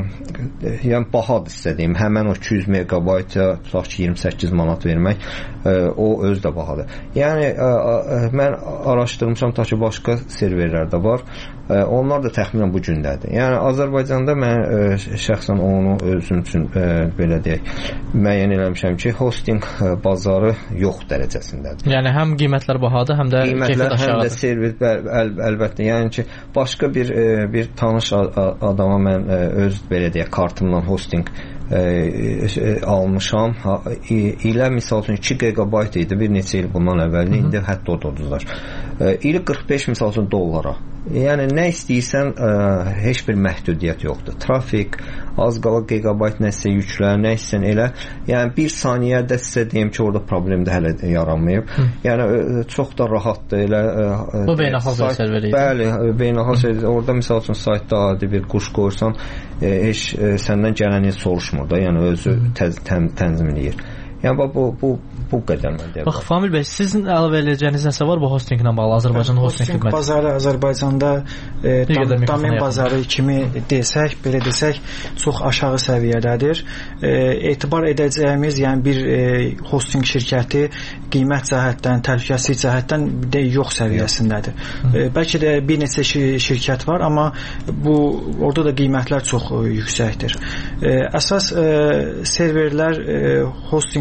yəni bahadır sizə deyim. Həmən o iki yüz megabayta tutaq ki, iyirmi səkkiz manat vermək ə, o öz də bahadır. Yəni ə, ə, mən araşdırmışam, ta ki başqa serverlər də var. Ə, onlar da təxminən bu gündədir. Yəni Azərbaycanda mən ə, şəxsən onu özüm üçün ə, belə deyək, müəyyən eləmişəm ki, hosting ə, bazarı yox dərəcəsindədir. Yəni həm qiymətlər bahadır, həm də qiymətlər, həm də servis əl, əlbəttə. Yəni ki, başqa bir ə, bir tanış adama mən ə, öz belə deyək kartımla hosting ə, ə, almışam. Ha, ilə misal üçün iki gigabayt idi bir neçə il bundan əvvəl, indi hətta o da uduzlar. İli qırx beş misal üçün dollara. Yəni nə istəyirsən ə, heç bir məhdudiyyət yoxdur. Trafik, az qala gigabayt nəsə yüklə, nə istəyirsən elə. Yəni bir saniyədə sizə deyim ki, orada problem də hələ yaranmayıb. Hı. Yəni ə, çox da rahatdır elə. Ə, Bu beynəlxalq serveri. Bəli, beynəlxalq serveri. Orada misal üçün saytda adi bir quş qoyursan, ə, heç ə, səndən gələni soruşmur da, yəni özü təz, tən, tənzimləyir. Yəni bu bu bu qədər mən deyirəm. Bax Famil bəy, sizin əlavə edəcəyiniz nəsə var bu hostinglə bağlı? Azərbaycan hosting xidməti bazarı Azərbaycanda e, dam, domen bazarı kimi desək, belə desək, çox aşağı səviyyədədir. E, etibar edəcəyimiz, yəni bir e, hosting şirkəti qiymət cəhətdən, təhlükəsizlik cəhətdən də yox səviyyəsindədir. E, bəlkə də bir neçə şirkət var, amma bu orada da qiymətlər çox e, yüksəkdir. E, əsas e, serverlər e, hosting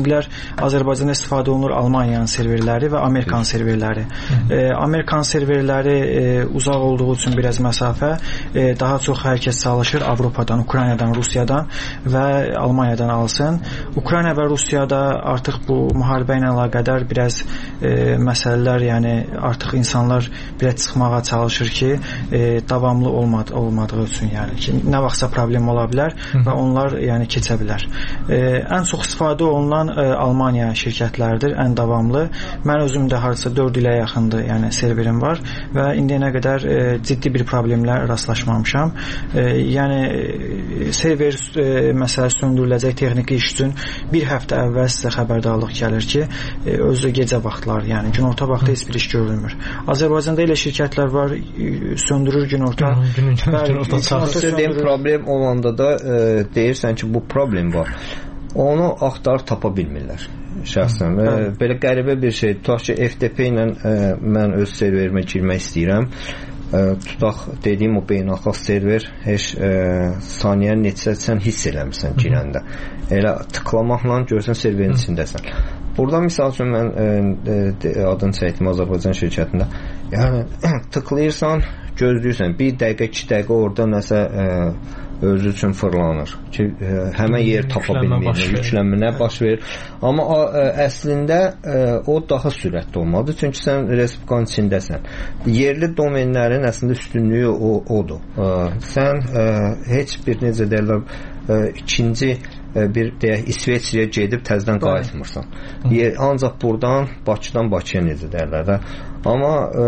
hostinqlər Azərbaycanda istifadə olunur Almaniyanın serverləri və Amerikan serverləri. E, Amerikan serverləri e, uzaq olduğu üçün biraz məsafə, e, daha çox hər kəs çalışır Avropadan, Ukraynadan, Rusiyadan və Almaniyadan alsın. Ukrayna və Rusiyada artıq bu müharibə ilə əlaqədar biraz e, məsələlər, yəni artıq insanlar biraz çıxmağa çalışır ki, e, davamlı olmad olmadığı üçün, yəni ki, nə vaxtsa problem ola bilər və onlar yəni keçə bilər. E, ən çox istifadə olunan e, Almaniya şirkətləridir, ən davamlı. Mən özüm də hardasa dörd ilə yaxındır, yəni serverim var və indiyənə qədər e, ciddi bir problemlə rastlaşmamışam. E, yəni e, server e, məsələ söndürüləcək texniki iş üçün bir həftə əvvəl sizə xəbərdarlıq gəlir ki, e, özü gecə vaxtları, yəni günorta vaxtı heç bir iş görülmür. Azərbaycanda elə şirkətlər var, e, söndürür günorta. Günorta çağırır. Problem olanda da e, deyirsən ki, bu problem var. Onu axtarıb tapa bilmirlər şəxsən. Hı, e, belə qəribə bir şey. Tutaq ki, F T P ilə e, mən öz serverimə girmək istəyirəm. E, tutaq dediyim o beynəlxalq server heç e, saniyənin neçə sən hiss eləmirsən girəndə. Elə tıklamaqla görsən serverin içindəsən. Burada misal üçün mən e, e, adını çəkdim Azərbaycan şirkətində. Yəni tıklayırsan, gözləyirsən. Bir dəqiqə, iki dəqiqə orada nəsə e, özü üçün fırlanır ki, e, həmən yer tapa bilmir, yüklənmə nə baş verir. Amma ə, əslində ə, o daha sürətli olmalıdır, çünki sən respublikanın içindəsən. Yerli domenlərin əslində üstünlüyü o, odur. Ə, sən ə, heç bir necə deyirlər, ə, ikinci ə, bir deyək İsveçrəyə gedib təzədən qayıtmırsan. Yer, ancaq buradan Bakıdan Bakıya necə deyirlər də. Amma ə,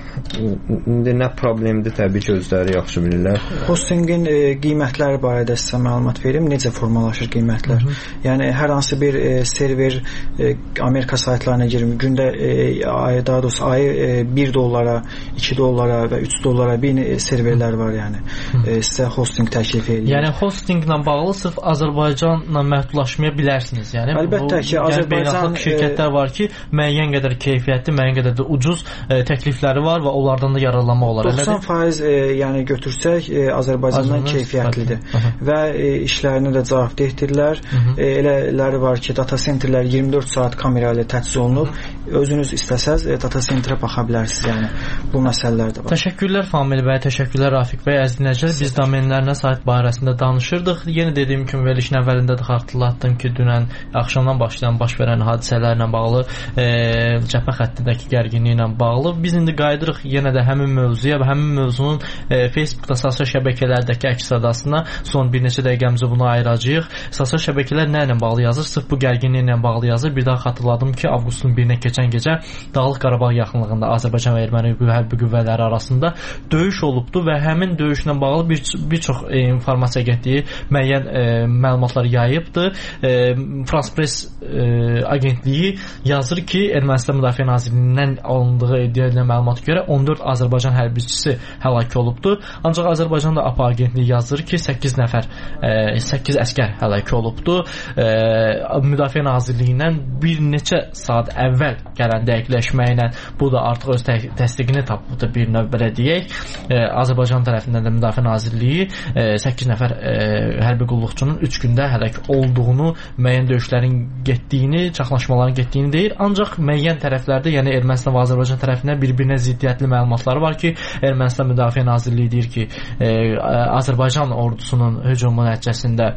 indi nə problemdir, təbii ki, özləri yaxşı bilirlər. Hostingin e, qiymətləri barədə sizə məlumat verim. Necə formalaşır qiymətlər? Hı -hı. Yəni hər hansı bir e, server e, Amerika saytlarına girim. Gündə e, ay, daha doğrusu ayı e, bir dollara, iki dollara və üç dollara bir e, serverlər var, yəni. E, sizə hosting təklif edir. Yəni hostinglə bağlı sırf Azərbaycanla məhdudlaşmaya bilərsiniz. Yəni əlbəttə ki, yəni, Azərbaycan şirkətlər var ki, müəyyən qədər keyfiyyətli, müəyyən qədər də ucuz e, təklifləri var və onlardan da yararlanma olar. doxsan faiz e, yəni götürsək e, Azərbaycandan keyfiyyətlidir və e, işlərini də cavabdehdirlər. E, elələri var ki, data centerlər iyirmi dörd saat kamera ilə təchiz olunub. Özünüz istəsəz e, data centerə baxa bilərsiniz, yəni bu məsələlər də var. Təşəkkürlər Famil bəy, təşəkkürlər Rafiq bəy. Əziz dinləyicilər, biz domenlərinə sayt barəsində danışırdıq. Yenə dediyim kimi verilişin əvvəlində də xatırlatdım ki, dünən axşamdan başlayan baş verən hadisələrlə bağlı, e, cəbhə xəttindəki gərginliklə bağlı biz indi qayıdırıq yenə də həmin mövzuya və həmin mövzunun e, Facebookda, sosial şəbəkələrdəki əks-sədasına son bir neçə dəqiqəmizi buna ayıracağıq. Sosial şəbəkələr nə ilə bağlı yazır? Sırf bu gərginliklə bağlı yazır. Bir daha xatırladım ki, avqustun birinə keçən gecə Dağlıq Qarabağ yaxınlığında Azərbaycan və Erməni hərbi qüvvələri arasında döyüş olubdu və həmin döyüşlə bağlı bir, bir çox e, informasiya agentliyi müəyyən e, məlumatları yayıbdı. E, France Press e, agentliyi yazır ki, Ermənistan Müdafiə Nazirliyindən alındığı iddia edilən məlumata görə on dörd Azərbaycan hərbiçisi həlak olubdu. Ancaq Azərbaycan da A P A agentliyi yazır ki, səkkiz nəfər, e, səkkiz əskər həlak olubdu. E, Müdafiə Nazirliyindən bir neçə saat əvvəl gələn dəqiqləşməklə bu da artıq öz tə təsdiqini tapıbdı bir növ belə deyək. E, Azərbaycan tərəfindən də Müdafiə Nazirliyi e, səkkiz nəfər e, hərbi qulluqçunun üç gündə həlak olduğunu, müəyyən döyüşlərin getdiyini, çaxnaşmaların getdiyini deyir. Ancaq müəyyən tərəflərdə, yəni Ermənistan və Azərbaycan tərəfindən bir-birinə ziddiyyətli məlumatları var ki, Ermənistan Müdafiə Nazirliyi deyir ki, e, Azərbaycan ordusunun hücumu nəticəsində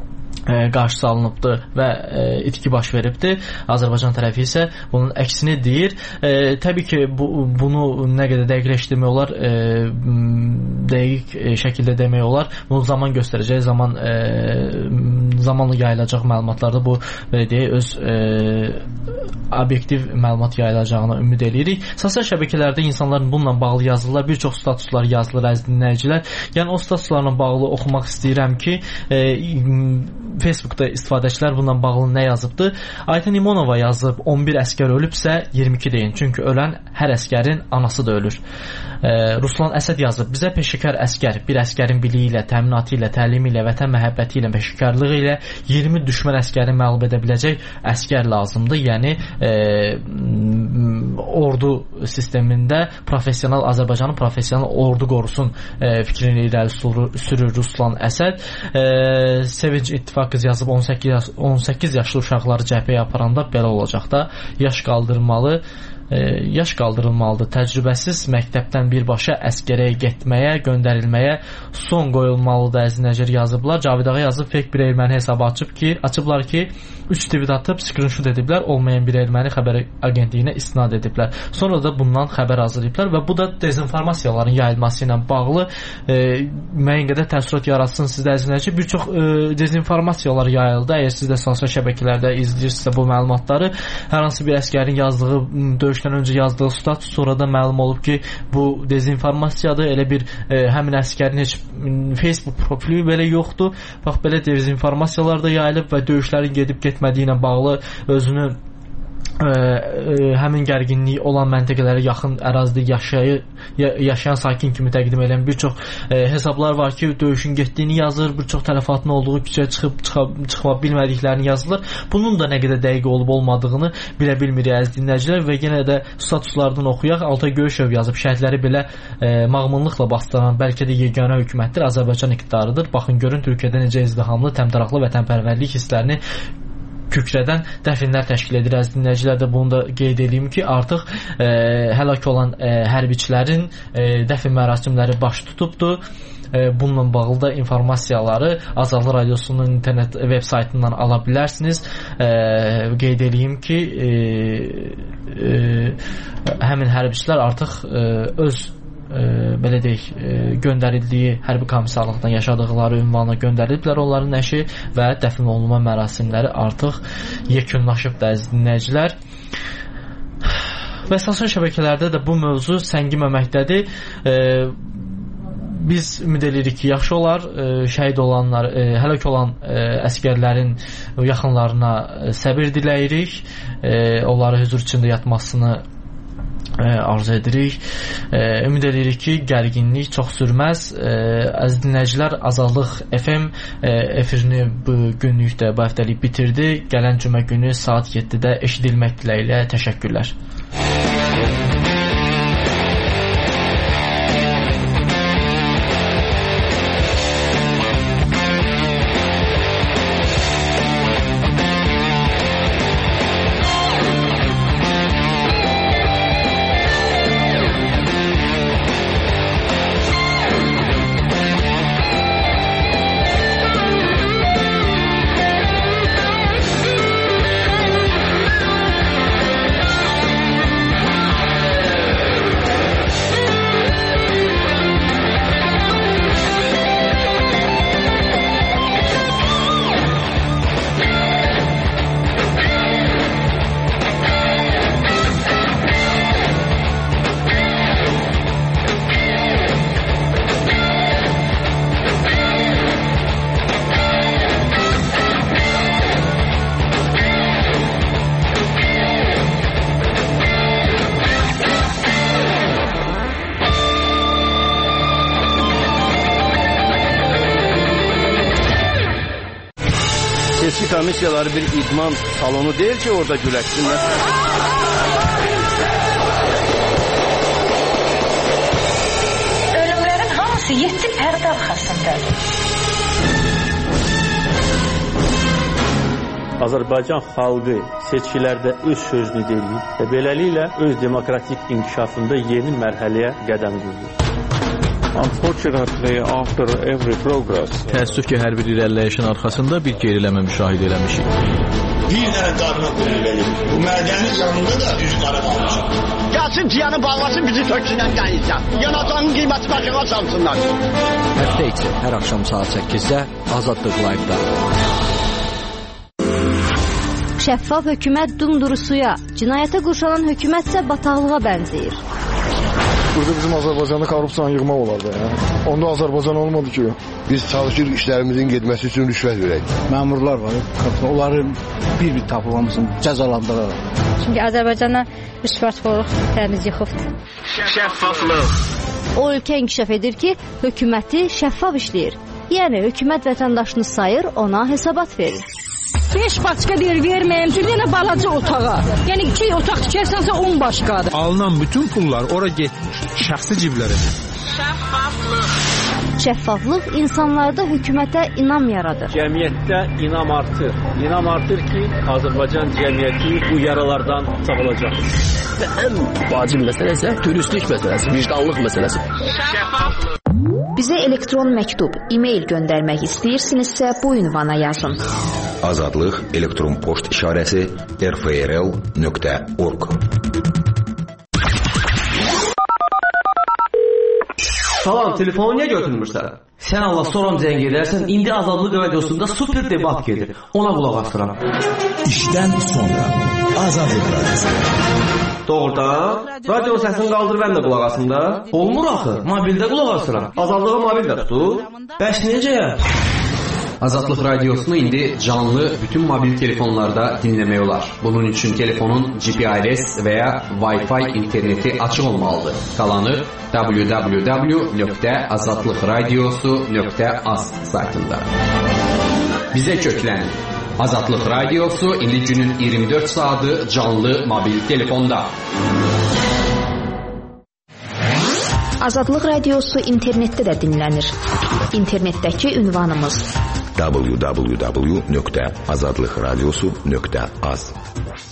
qarşısı alınıbdı və e, itki baş veribdi. Azərbaycan tərəfi isə bunun əksini deyir. E, təbii ki, bu, bunu nə qədər dəqiqləşdirmək olar, e, dəqiq e, şəkildə demək olar. Bunu zaman göstərəcək, zaman e, zamanla yayılacaq məlumatlarda bu belə deyək, öz e, obyektiv məlumat yayılacağına ümid edirik. Sosial şəbəkələrdə insanların bununla bağlı yazırlar, bir çox statuslar yazılır, əziz dinləyicilər. Yəni o statuslarla bağlı oxumaq istəyirəm ki, e, Facebookda istifadəçilər bununla bağlı nə yazıbdı? Ayten İmonova yazıb, on bir əskər ölübsə iyirmi iki deyin. Çünki ölən hər əskərin anası da ölür. E, Ruslan Əsəd yazıb, bizə peşəkar əskər, bir əskərin biliyi ilə, təminatı ilə, təlimi ilə, vətən məhəbbəti ilə, peşəkarlığı ilə iyirmi düşmən əskəri məğlub edə biləcək əskər lazımdır. Yəni e, ordu sistemində professional Azərbaycanın professional ordu qorusun e, fikrini irəli sürür Ruslan Əsəd. E, Sevinç İttifaqı yazıb on səkkiz, on səkkiz yaşlı uşaqları cəbhəyə aparanda belə olacaq da, yaş qaldırmalı E, yaş qaldırılmalıdır. Təcrübəsiz məktəbdən birbaşa əskərəyə getməyə, göndərilməyə son qoyulmalıdır əzinəcər yazıblar. Cavidağa yazıb fake bir erməni hesabı açıb ki, açıblar ki, üç tweet atıb screenshot ediblər, olmayan bir erməni xəbər agentliyinə istinad ediblər. Sonra da bundan xəbər hazırlayıblar və bu da dezinformasiyaların yayılması ilə bağlı e, müəyyən qədər təəssürat yaratsın sizdə əzinəcər. Bir çox e, dezinformasiyalar yayıldı. Əgər siz də sosial şəbəkələrdə izləyirsinizsə bu məlumatları, hər hansı bir əskərin yazdığı döyüş öncə yazdığı status sonra da məlum olub ki, bu dezinformasiyadır. Elə bir e, həmin əskərin heç Facebook profili belə yoxdur. Bax, belə dezinformasiyalar da yayılıb və döyüşlərin gedib getmədiyi ilə bağlı özünü Ə, ə, həmin gərginliyi olan məntəqələrə yaxın ərazidə yaşayı, ya, yaşayan sakin kimi təqdim edən bir çox ə, hesablar var ki, döyüşün getdiyini yazır, bir çox tələfatın olduğu küçəyə çıxıb çıxa, çıxa bilmədiklərini yazılır. Bunun da nə qədər dəqiq olub olmadığını bilə bilmirik əziz dinləyicilər və yenə də statuslardan oxuyaq. Altay Göyüşev yazıb, şəhidləri belə ə, mağmunluqla bastıran bəlkə də yeganə hökumətdir, Azərbaycan iqtidarıdır. Baxın, görün Türkiyədə necə izdihamlı, təmtəraqlı vətənpərvərlik hisslərini kükrədən dəfinlər təşkil edir. Əziz dinləyicilər də bunu da qeyd edeyim ki, artıq e, həlak olan e, hərbiçilərin e, dəfn mərasimləri baş tutubdur. E, bununla bağlı da informasiyaları Azadlıq Radiosunun internet veb saytından ala bilərsiniz. E, qeyd edeyim ki, e, e, həmin hərbiçilər artıq e, öz E, belə deyək, e, göndərildiyi hərbi komissarlıqdan yaşadıqları ünvana göndəriliblər onların nəşi və dəfn olunma mərasimləri artıq yekunlaşıb da əziz dinləyicilər. Və sosial şəbəkələrdə də bu mövzu səngiməməkdədir. E, biz ümid edirik ki, yaxşı olar. E, şəhid olanlar, e, həlak olan e, əskərlərin yaxınlarına e, səbir diləyirik. E, onları huzur içində yatmasını arzu edirik. E, ümid edirik ki, gərginlik çox sürməz. E, əziz dinləyicilər, Azadlıq F M e, efirini bu günlük də bu həftəlik bitirdi. Gələn cümə günü saat yeddidə eşidilmək diləyilə təşəkkürlər. Komissiyaları bir idman salonu değil ki orada güləşsinlər. Ölümlərin hamısı yeddi pərdə arxasındadır. Azərbaycan xalqı seçkilərdə öz sözünü deyir və beləliklə öz demokratik inkişafında yeni mərhələyə qədəm qoyur. Unfortunately, after every progress, təəssüf ki, hər bir irəliləyişin arxasında bir geriləmə müşahidə eləmişik. Bir dənə qadına qulun verir. Bu mərgənin yanında da üç qara qalmışıq. Gəlsin ciyanı bağlasın, bizi töksünən qanıyacaq. Yanacağın qiyməti başına salsınlar. Həftə içi hər axşam saat səkkizdə Azadlıq Live-da. Şəffaf hökumət dumdurusuya, cinayətə qurşanan hökumət isə bataqlığa bənzəyir. Burada bizim Azərbaycanı korrupsiyanı yığmaq olardı. Ya. Onda Azərbaycan olmadı ki. Biz çalışırıq işlərimizin getməsi üçün rüşvət verək. Məmurlar var, onları bir-bir tapılmasın, cəzalandırırlar. Çünki Azərbaycana rüşvətxorluq təmiz yıxıbdır. Şəffaflıq. O ölkə inkişaf edir ki, hökuməti şəffaf işləyir. Yəni hökumət vətəndaşını sayır, ona hesabat verir. beş başqa deyir verməyim, bir dənə balaca otağa. Yəni iki otaq tikərsənsə on başqadır. Alınan bütün pullar ora getmir, şəxsi ciblərə. Şəffaflıq. Şəffaflıq insanlarda hökumətə inam yaradır. Cəmiyyətdə inam artır. İnam artır ki, Azərbaycan cəmiyyəti bu yaralardan sağolacaq. Və ən vacib məsələ isə dürüstlük məsələsi, vicdanlıq məsələsi. Şəffaflıq. Bizə elektron məktub, e-mail göndərmək istəyirsinizsə bu ünvana yazın. Azadlıq elektron poçt işarəsi r f r l nöqtə org. Salam, telefonu niyə götürmürsən? Sən Allah soram zəng edərsən, indi Azadlıq radiosunda super debat gedir. Ona qulaq asıram. İşdən sonra Azadlıq radiosu. Doğrudan, radio səsini qaldır, mən də qulaq asım da. Olmur axı, mobildə qulaq asıram. Azadlığı mobildə tutur. Bəs necə? Azadlıq radiosunu indi canlı bütün mobil telefonlarda dinləmək olar. Bunun üçün telefonun G P R S və ya Wi-Fi interneti açıq olmalıdır. Qalanı w w w nöqtə azadlıq radiosu nöqtə az saytında. Bizə köklənin. Azadlıq radiosu indi günün iyirmi dörd saatı canlı mobil telefonda. Azadlıq radiosu internetdə də dinlənir. İnternetdəki ünvanımız w w w nöqtə azadlıq radiosu nöqtə az.